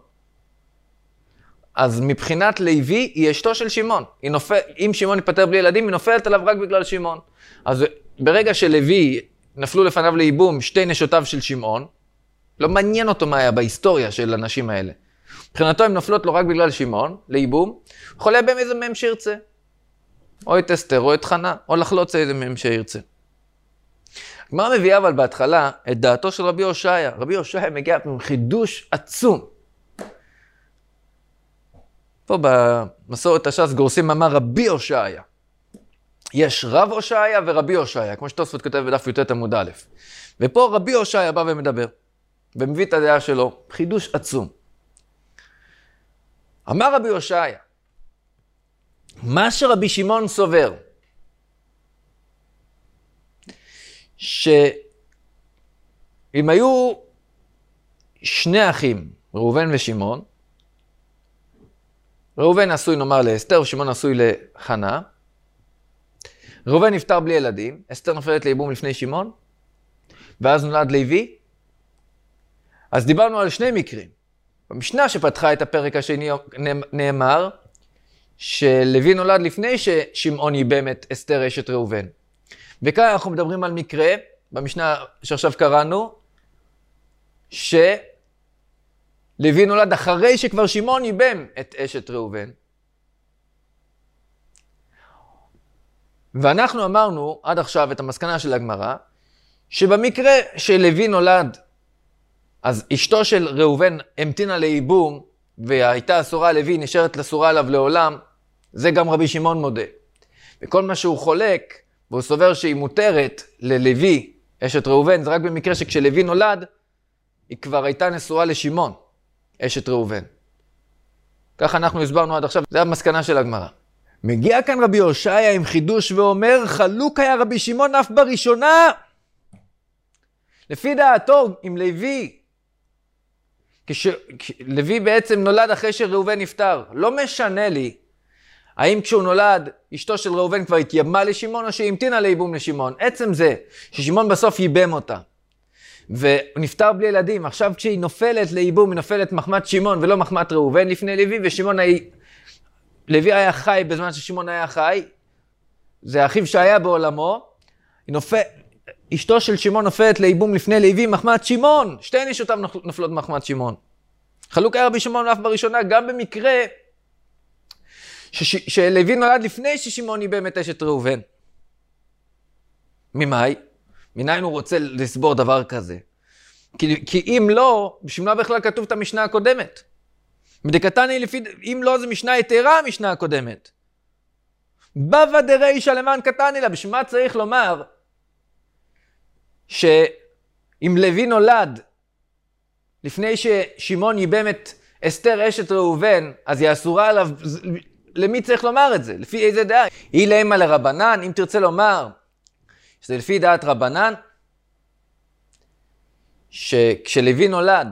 אז מבחינת לוי היא אשתו של שמעון. אם שמעון ייפטר בלי ילדים, היא נופלת עליו רק בגלל שמעון. אז ברגע שלוי נפלו לפניו לייבום שתי נשותיו של שמעון, לא מעניין אותו מה היה בהיסטוריה של הנשים האלה. מבחינתו הן נופלות לו רק בגלל שמעון, לייבום, חולה בהם איזה מהם שירצה. או את אסתר, או את חנה, או לחלוץ איזה מהם שירצה. הגמרא מביאה אבל בהתחלה את דעתו של רבי הושעיה. רבי הושעיה מגיע עם חידוש עצום. פה במסורת הש"ס גורסים אמר רבי הושעיה. יש רב הושעיה ורבי הושעיה, כמו שתוספות כותב בדף י"ט עמוד א'. ופה רבי הושעיה בא ומדבר, ומביא את הדעה שלו, חידוש עצום. אמר רבי הושעיה, מה שרבי שמעון סובר, שאם היו שני אחים, ראובן ושמעון, ראובן עשוי נאמר לאסתר, ושמעון עשוי לחנה, ראובן נפטר בלי ילדים, אסתר נופלת לייבום לפני שמעון, ואז נולד לוי. אז דיברנו על שני מקרים. במשנה שפתחה את הפרק השני נאמר, שלוי נולד לפני ששמעון ייבם את אסתר אשת ראובן. וכאן אנחנו מדברים על מקרה, במשנה שעכשיו קראנו, שלוי נולד אחרי שכבר שמעון ייבם את אשת ראובן. ואנחנו אמרנו עד עכשיו את המסקנה של הגמרא, שבמקרה שלוי נולד, אז אשתו של ראובן המתינה לייבום, והייתה אסורה לוי, נשארת לסורה עליו לעולם, זה גם רבי שמעון מודה. וכל מה שהוא חולק, והוא סובר שהיא מותרת ללוי, אשת ראובן, זה רק במקרה שכשלוי נולד, היא כבר הייתה נשואה לשמעון, אשת ראובן. ככה אנחנו הסברנו עד עכשיו, זה המסקנה של הגמרא. מגיע כאן רבי הושעיה עם חידוש ואומר, חלוק היה רבי שמעון אף בראשונה. לפי דעתו, עם לוי, לוי בעצם נולד אחרי שראובן נפטר. לא משנה לי, האם כשהוא נולד, אשתו של ראובן כבר התייבמה לשמעון, או שהיא המתינה לייבום לשמעון. עצם זה, ששמעון בסוף ייבם אותה. ונפטר בלי ילדים. עכשיו כשהיא נופלת לייבום, היא נופלת מחמת שמעון ולא מחמת ראובן לפני לוי, לוי היה חי בזמן ששמעון היה חי, זה אחיו שהיה בעולמו, אשתו של שמעון נופלת לייבום לפני לוי מחמת שמעון, שתי נשותיו נופלות מחמת שמעון. חלוק היה רבי שמעון אף בראשונה, גם במקרה שלוי נולד לפני ששמעון ייבם את אשת ראובן. ממאי? מניין הוא רוצה לסבור דבר כזה? כי אם לא, בשביל מה בכלל כתוב את המשנה הקודמת? מדקתני לפי, אם לא זה משנה יתרה המשנה הקודמת. בבא דרישא למען קטני לה, בשביל מה צריך לומר שאם לוי נולד לפני ששמעון ייבם את אסתר אשת ראובן, אז היא אסורה עליו, למי צריך לומר את זה? לפי איזה דעה? היא לאמא לרבנן, אם תרצה לומר שזה לפי דעת רבנן, שכשלוי נולד,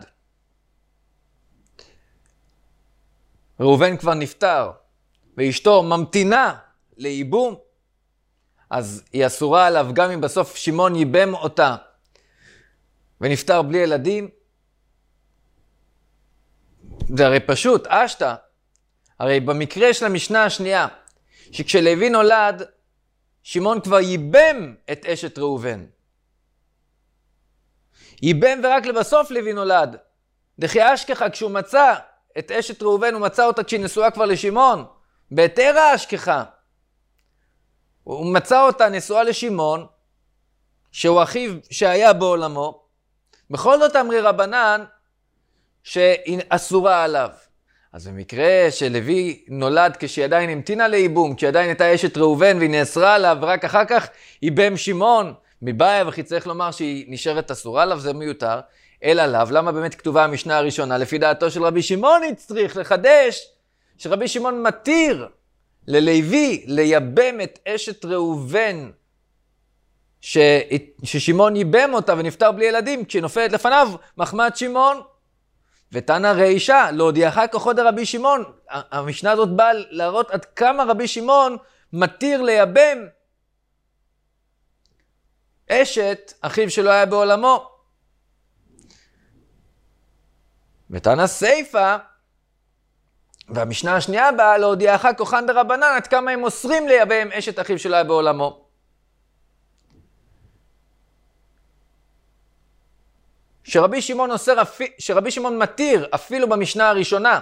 ראובן כבר נפטר, ואשתו ממתינה לייבום, אז היא אסורה עליו גם אם בסוף שמעון ייבם אותה, ונפטר בלי ילדים. זה הרי פשוט, אשתה. הרי במקרה של המשנה השנייה, שכשלוי נולד, שמעון כבר ייבם את אשת ראובן. ייבם ורק לבסוף לוי נולד. דכי אשכחה, כשהוא מצא את אשת ראובן, הוא מצא אותה כשהיא נשואה כבר לשמעון. בהתרה אשכחה. הוא מצא אותה נשואה לשמעון, שהוא אחיו שהיה בעולמו. בכל זאת אמרי רבנן שהיא אסורה עליו. אז במקרה שלוי נולד כשהיא עדיין המתינה לייבום, כשהיא עדיין הייתה אשת ראובן והיא נאסרה עליו, ורק אחר כך ייבם שמעון, מבעיה וכי צריך לומר שהיא נשארת אסורה עליו, זה מיותר. אלא עליו, למה באמת כתובה המשנה הראשונה? לפי דעתו של רבי שמעון צריך לחדש, שרבי שמעון מתיר ללוי לייבם את אשת ראובן, ששמעון ייבם אותה ונפטר בלי ילדים, כשנופלת לפניו מחמת שמעון. ותנא רישא, להודיעך כחוד רבי שמעון. המשנה הזאת באה להראות עד כמה רבי שמעון מתיר לייבם אשת אחיו שלא היה בעולמו. ותנא סיפא, והמשנה השנייה באה להודיעך כוחן דרבנן, עד כמה הם אוסרים לייבם אשת אחיו שלא היה בעולמו. שרבי שמעון מתיר אפילו במשנה הראשונה,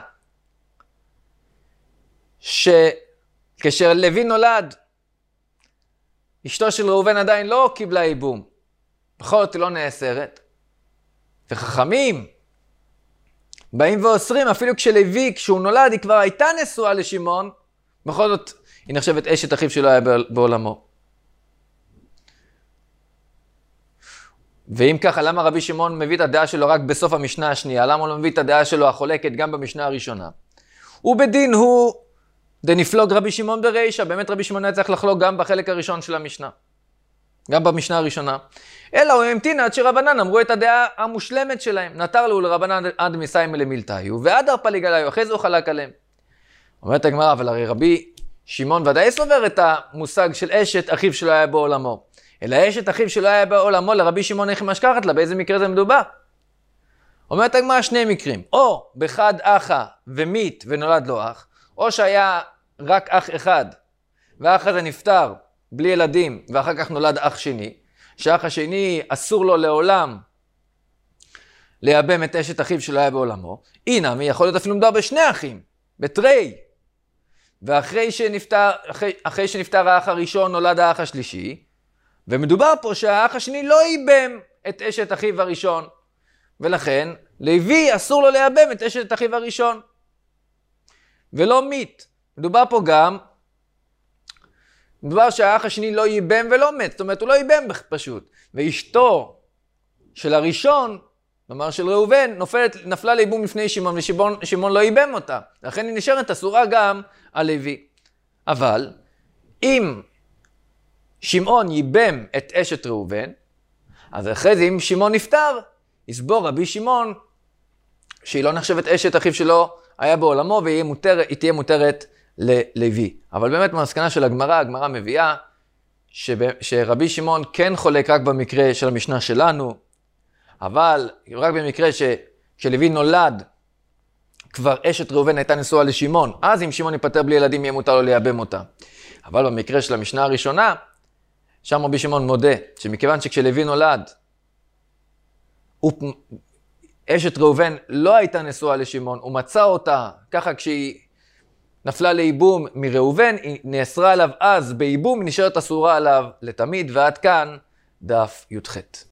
שכאשר לוי נולד, אשתו של ראובן עדיין לא קיבלה ייבום, בכל זאת היא לא נאסרת. וחכמים באים ואוסרים, אפילו כשלוי, כשהוא נולד, היא כבר הייתה נשואה לשמעון, בכל זאת היא נחשבת אשת אחיו שלא היה בעולמו. ואם ככה, למה רבי שמעון מביא את הדעה שלו רק בסוף המשנה השנייה? למה הוא לא מביא את הדעה שלו החולקת גם במשנה הראשונה? ובדין הוא דנפלוג רבי שמעון ברישא, באמת רבי שמעון היה צריך לחלוק גם בחלק הראשון של המשנה, גם במשנה הראשונה. אלא הוא המתין עד שרבנן אמרו את הדעה המושלמת שלהם. נותר לו לרבנן עד מסיימא למילתאיו, ועד ארפליג עליו, אחרי זה הוא חלק עליהם. אומרת הגמרא, אבל הרי רבי שמעון ודאי סובר את המושג של אשת אחיו שלא היה בעולמו. אלא אשת אחיו שלא היה בעולמו, לרבי שמעון איך משכחת לה, באיזה מקרה זה מדובר? אומרת הגמרא שני מקרים, או בחד אחא ומית ונולד לו אח, או שהיה רק אח אחד, והאח הזה נפטר בלי ילדים, ואחר כך נולד אח שני, שהאח השני אסור לו לעולם לייבם את אשת אחיו שלא היה בעולמו. הנה, מי יכול להיות אפילו מדובר בשני אחים, בתרי. ואחרי שנפטר האח הראשון נולד האח השלישי, ומדובר פה שהאח השני לא ייבם את אשת אחיו הראשון, ולכן לוי אסור לו לייבם את אשת אחיו הראשון, ולא מת. מדובר פה גם, מדובר שהאח השני לא ייבם ולא מת, זאת אומרת הוא לא ייבם פשוט, ואשתו של הראשון, כלומר של ראובן, נפלה לייבום לפני שמעון, ושמעון לא ייבם אותה, לכן היא נשארת אסורה גם על לוי. אבל אם שמעון ייבם את אשת ראובן, אז אחרי זה אם שמעון נפטר, יסבור רבי שמעון שהיא לא נחשבת אשת אחיו שלו היה בעולמו, והיא תהיה מותרת ללוי. אבל באמת מהמסקנה של הגמרא מביאה שרבי שמעון כן חולק רק במקרה של המשנה שלנו, אבל רק במקרה שלוי נולד, כבר אשת ראובן הייתה נשואה לשמעון, אז אם שמעון ייפטר בלי ילדים יהיה מותר לו לייבם אותה. אבל במקרה של המשנה הראשונה, שם רבי שמעון מודה שמכיוון שכשלוי נולד, אשת ראובן לא הייתה נשואה לשמעון, הוא מצא אותה ככה כשהיא נפלה לייבום מראובן, היא נאסרה עליו אז בייבום, נשארת אסורה עליו לתמיד. ועד כאן דף י"ח.